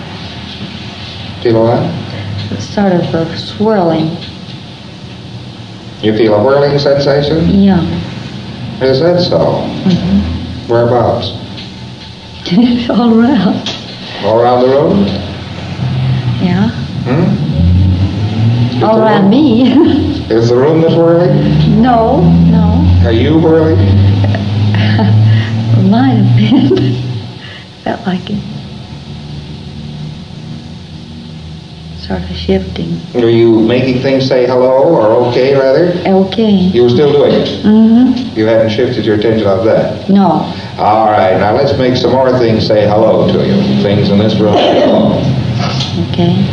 Feel what? sort of a swirling. You feel a whirling sensation? Yeah. Is that so? Mm-hmm. Whereabouts? All around. All around the room? Yeah. Hmm? Is All the around room- me. Is the room that's whirling? No, no. Are you whirling? Might have been. Felt like it. Sort of shifting. Are you making things say hello or okay rather? Okay. You were still doing it. Mm-hmm. You hadn't shifted your attention off that. No. All right, now let's make some more things say hello to you. Things in this room say hello. Okay.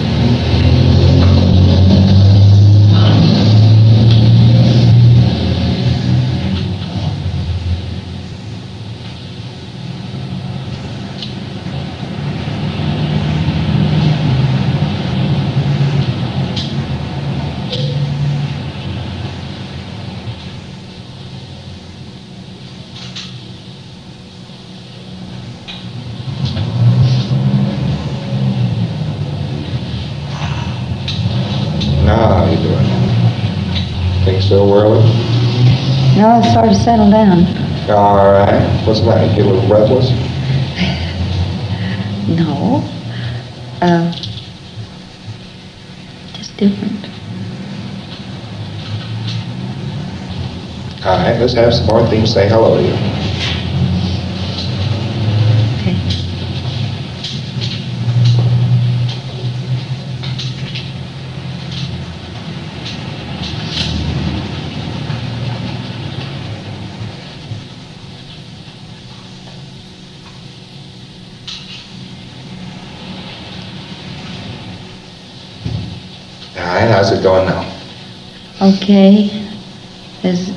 Now how you doing? Things still whirling? No, it's sort of settled down. All right. What's the matter? You get a little breathless? No. Uh, just different. All right, let's have some more things say hello to you. Okay. All right, how's it going now? Okay. There's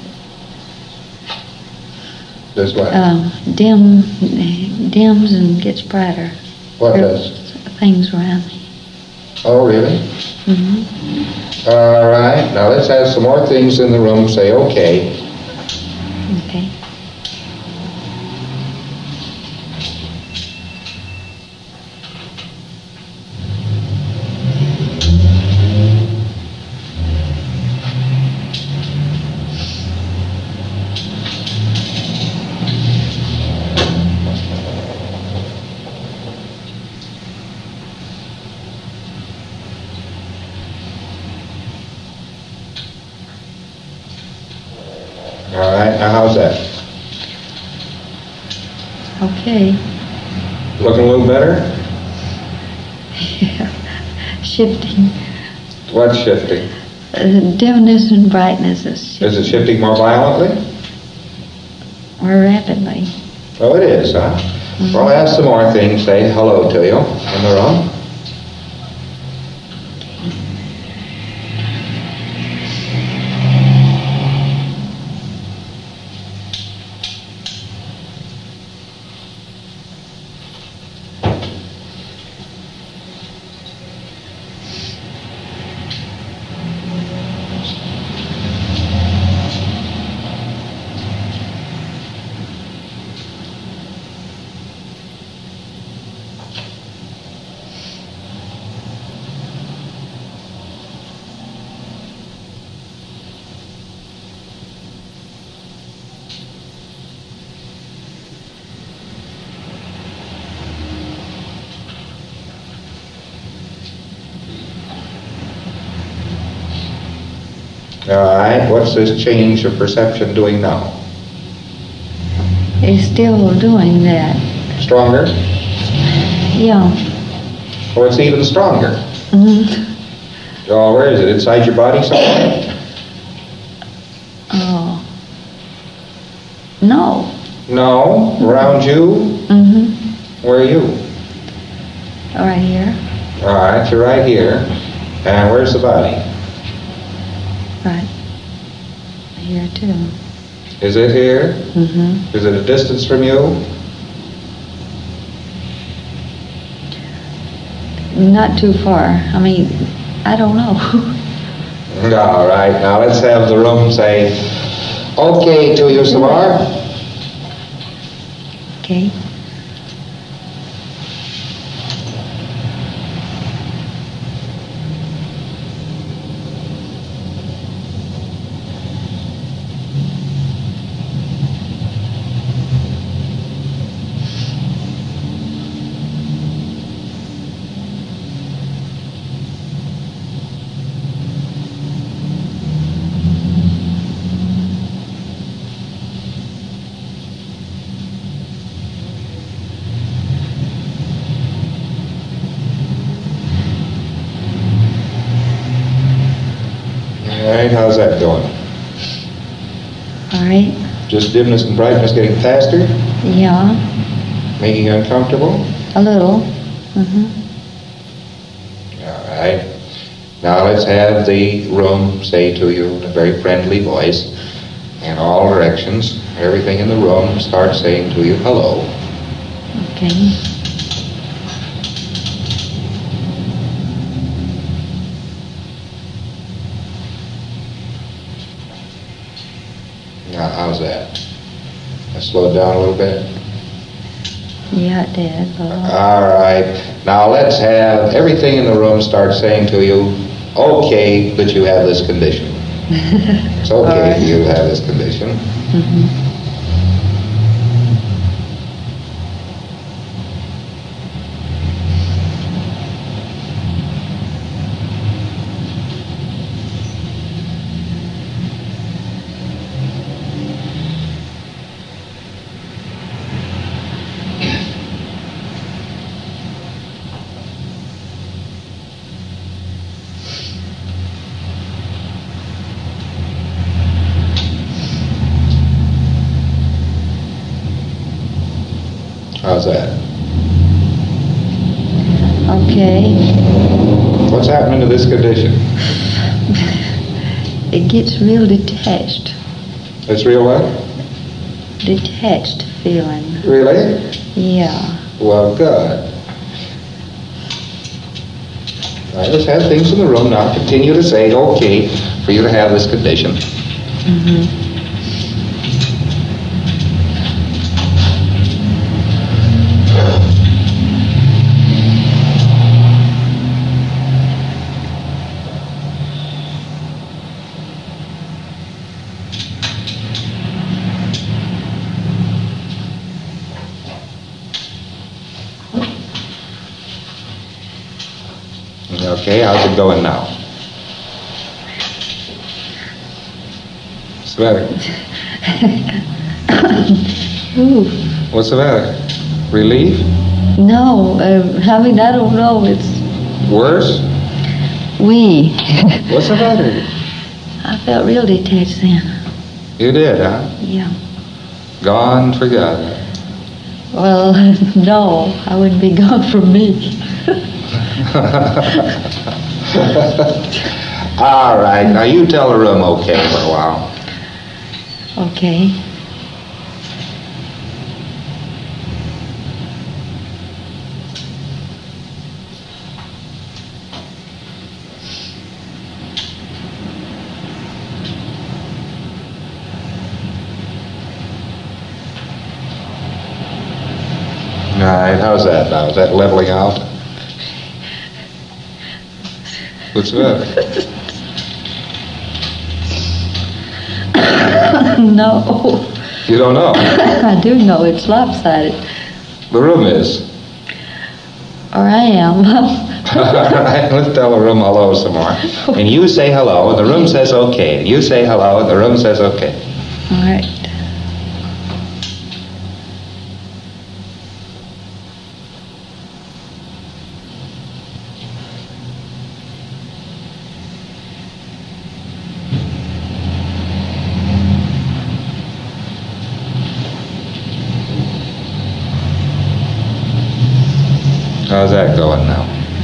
This what? um, dim, dims and gets brighter. What There's does? things around me. Oh, really? Mm-hmm. All right, now let's have some more things in the room say okay. Okay. how's that? Okay. Looking a little better? Yeah. Shifting. What's shifting? Uh, dimness and brightness is shifting. Is it shifting more violently? More rapidly. Oh, it is, huh? Mm-hmm. Well, I'll have some more things say hello to you in the room. All right, what's this change of perception doing now? It's still doing that. Stronger? Yeah. Oh, it's even stronger. Mm-hmm. Oh, where is it? Inside your body somewhere? Oh. No. No? Around you? Mm-hmm. Where are you? Right here. All right, you're right here. And where's the body? Right. Here too. Is it here? Mm-hmm. Is it a distance from you? Not too far. I mean, I don't know. All right, now let's have the room say, okay to you, Samar. Okay. All right, how's that going? All right. Just dimness and brightness getting faster? Yeah. Making you uncomfortable? A little. Mm-hmm. All right. Now let's have the room say to you in a very friendly voice, in all directions, everything in the room starts saying to you, hello. Okay. Now, how's that? I slowed down a little bit? Yeah, it did. A little. All right. Now let's have everything in the room start saying to you, okay that you have this condition. It's okay Right. that you have this condition. Mm-hmm. How's that? Okay. What's happening to this condition? It gets real detached. It's real what? Detached feeling. Really? Yeah. Well, good. All right, let's have things in the room now. Continue to say, okay, for you to have this condition. Mm-hmm. Okay, how's it going now? It's better. Ooh, What's the matter? Relief? no, uh, I mean, I don't know. It's Worse? we. What's the matter? I felt real detached then. You did, huh? Yeah. Gone, forgotten. Well, no, I wouldn't be gone from me. All right, now you tell the room okay for a while. Okay. All right, how's that now? Is that leveling out? What's that? No. You don't know? I do know it's lopsided. The room is. Or I am. All right, let's tell the room hello some more. And you say hello, and the room says okay. And you say hello, and the room says okay. All right. How's that going now?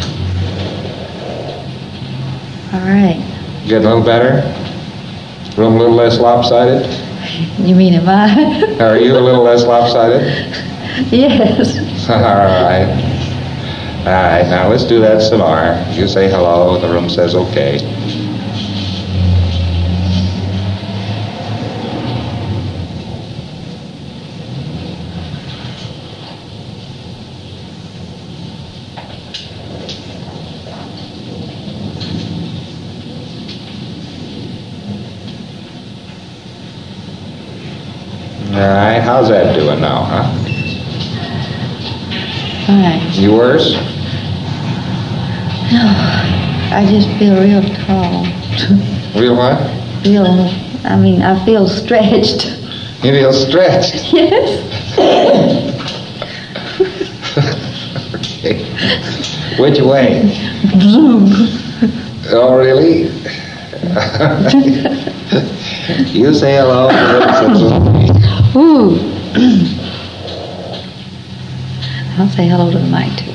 All right. Getting a little better? Room a little less lopsided? You mean am I? Are you a little less lopsided? Yes. All right. All right, now let's do that some more. You say hello, and the room says okay. All right, how's that doing now, huh? Fine. You worse? I just feel real tall. Real what? Real, I mean, I feel stretched. You feel stretched. Yes. Okay. Which way? Zoom. Oh, really? You say hello, and the room says okay. Ooh. I'll say hello to the mic too.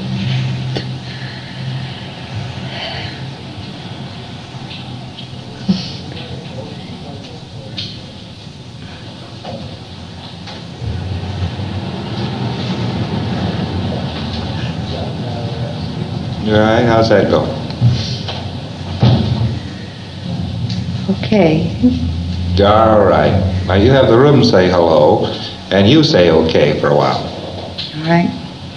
All right, how's that going? Okay. All right. Now you have the room say hello, and you say okay for a while. All right.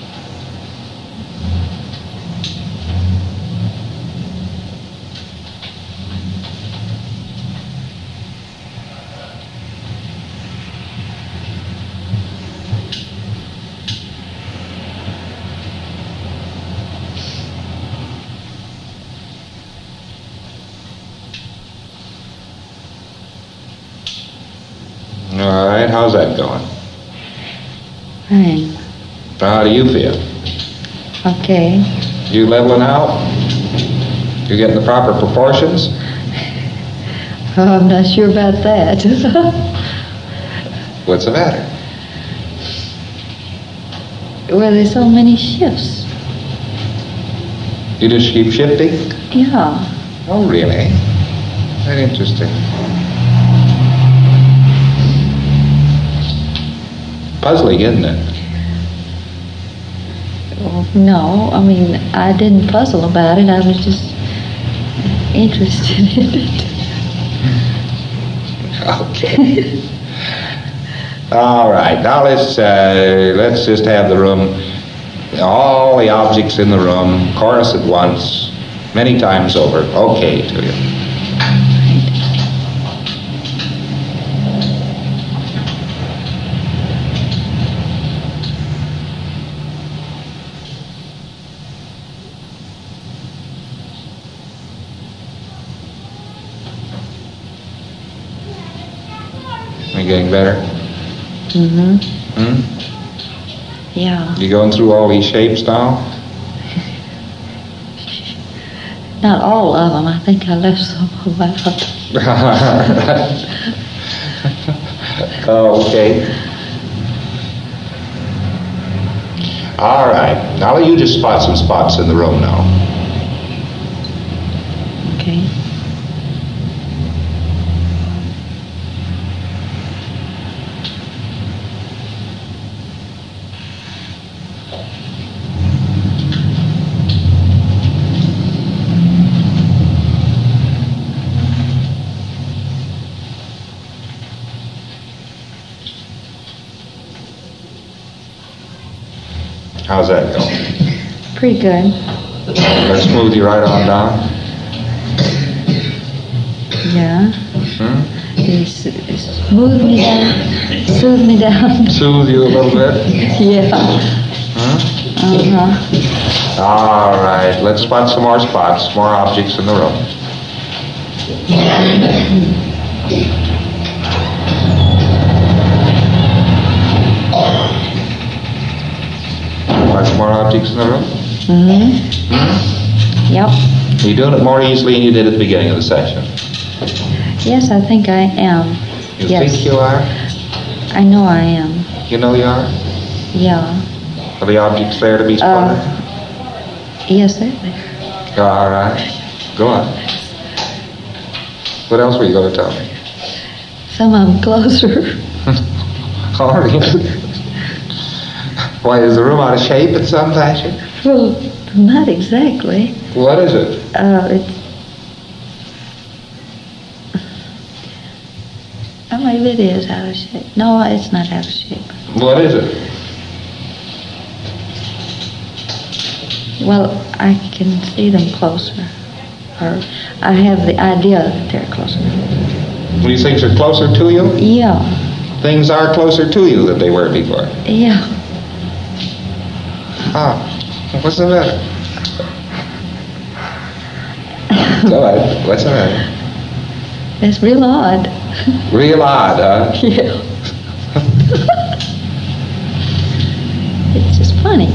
All right, how's that going? Fine. Now, how do you feel? Okay. You leveling out? You getting the proper proportions? Oh, I'm not sure about that. What's the matter? Well, there's so many shifts. You just keep shifting? Yeah. Oh, really? Very interesting. Puzzling, isn't it? Well, no, I mean, I didn't puzzle about it. I was just interested in it. Okay. All right. Now let's uh, let's just have the room, all the objects in the room, chorus at once, many times over. Okay to you. You getting better? Mm-hmm. Hmm? Yeah. You going through all these shapes now? Not all of them. I think I left some of them out. Oh, okay. All right. Now you just spot some spots in the room now. Okay. How's that go? Pretty good. Let's smooth you right on down. Yeah. Hmm? You s- smooth me down. Soothe me down. Soothe you a little bit. Yeah. Hmm? Uh-huh. All right. Let's spot some more spots, more objects in the room. Spot some more objects in the room. Mm-hmm. Hmm? Yep. You're doing it more easily than you did at the beginning of the session. Yes, I think I am. You Yes. think you are? I know I am. You know you are? Yeah. Are the objects there to be Uh, spotted? yes, sir. All right. Go on. What else were you going to tell me? Some of them closer. All right. Why, is the room out of shape in some fashion? Well, not exactly. What is it? Uh, it's... Oh, maybe it is out of shape. No, it's not out of shape. What is it? Well, I can see them closer. Or I have the idea that they're closer. These things are closer to you? Yeah. Things are closer to you than they were before. Yeah. Ah, what's the matter? Go ahead. What's the matter? It's real odd. Real odd, huh? Yeah. It's just funny.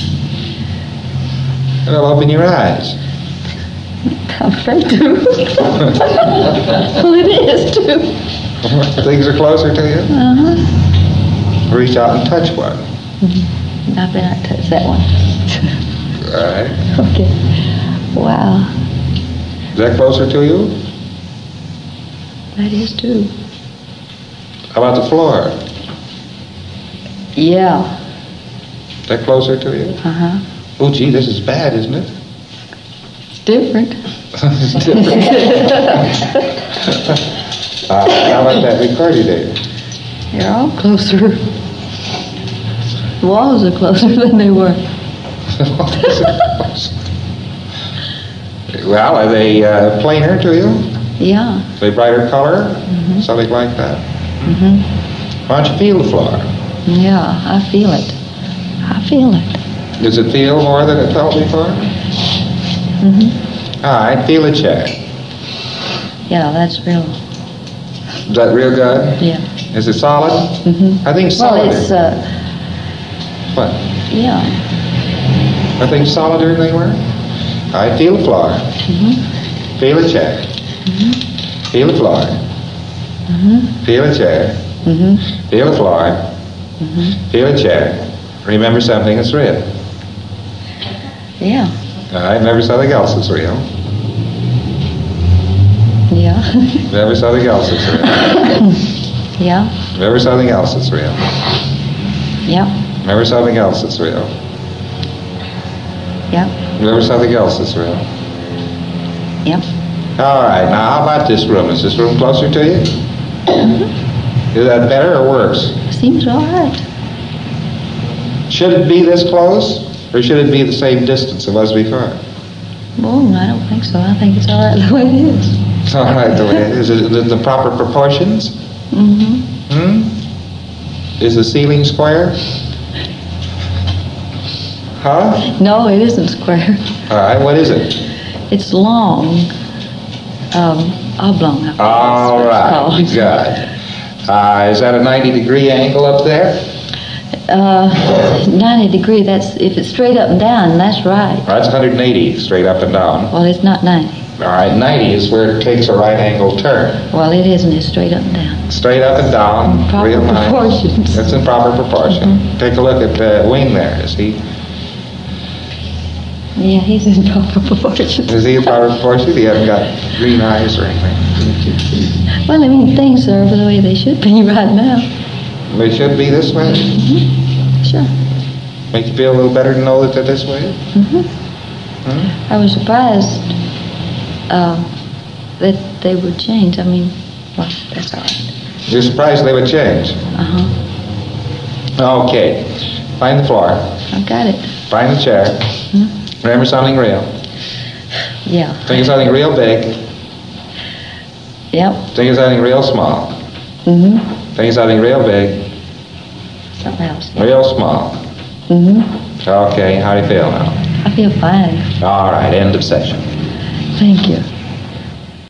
Well, open your eyes. I'm afraid to. Well, it is too. Things are closer to you? Uh-huh. Reach out and touch one. Mm-hmm. I better not touch that one. All right. Okay. Wow. Is that closer to you? That is too. How about the floor? Yeah. Is that closer to you? Uh-huh. Oh, gee, this is bad, isn't it? It's different. It's different. uh, how about that recording there? They're all closer. The walls are closer than they were. Well, are they uh, plainer to you? Yeah. Are they brighter color? Mm-hmm. Something like that? Mm-hmm. Why don't you feel the floor? Yeah, I feel it. I feel it. Does it feel more than it felt before? Mm-hmm. All right, feel a chair. Yeah, that's real. Is that real good? Yeah. Is it solid? Mm-hmm. I think solid. Well, it's, uh, What? yeah. I think solider than they were. All right, feel the floor. Mm-hmm. Feel a chair. Mm-hmm. Feel the floor. Mm-hmm. Feel a chair. Mm-hmm. Feel the floor. Mm-hmm. Feel a chair. Remember something that's real. Yeah. All right, remember something else that's real. Yeah. Remember something else that's real. Yeah. Remember something else that's real. Yep. Remember something else that's real. Yep. Remember something else that's real. Yep. All right, now how about this room? Is this room closer to you? Mm-hmm. Is that better or worse? Seems all right. Should it be this close, or should it be the same distance it was before? Oh, I don't think so. I think it's all right the way it is. It's all right the way it is. Is it in the proper proportions? Mm-hmm. Hmm? Is the ceiling square? Huh? No, it isn't square. All right, what is it? It's long. Um, oblong. I think All that's what it's right, called. good. Uh, is that a ninety degree angle up there? Uh, ninety degree, that's, if it's straight up and down, that's right. Well, that's one hundred eighty straight up and down. Well, it's not ninety. All right, ninety is where it takes a right angle turn. Well, it isn't, it's straight up and down. Straight up and down, Proper real nice. proportions. That's in proper proportion. Mhm. Take a look at uh, Wing there. Is he, Yeah, he's in proper proportions. is he in proper proportion? He hasn't got green eyes or anything. Well, I mean, things are the way they should be right now. They should be this way. Sure. Make you feel a little better to know that they're this way? hmm Hmm? I was surprised uh, that they would change. I mean, well, that's all right. You're surprised they would change? Uh-huh. Okay. Find the floor. I've got it. Find the chair. Mhm. Remember something real. Yeah. Think of something real big. Yep. Think of something real small. Mm-hmm. Think of something real big. Something else. Real small. Mm-hmm. Okay, how do you feel now? I feel fine. All right, end of session. Thank you.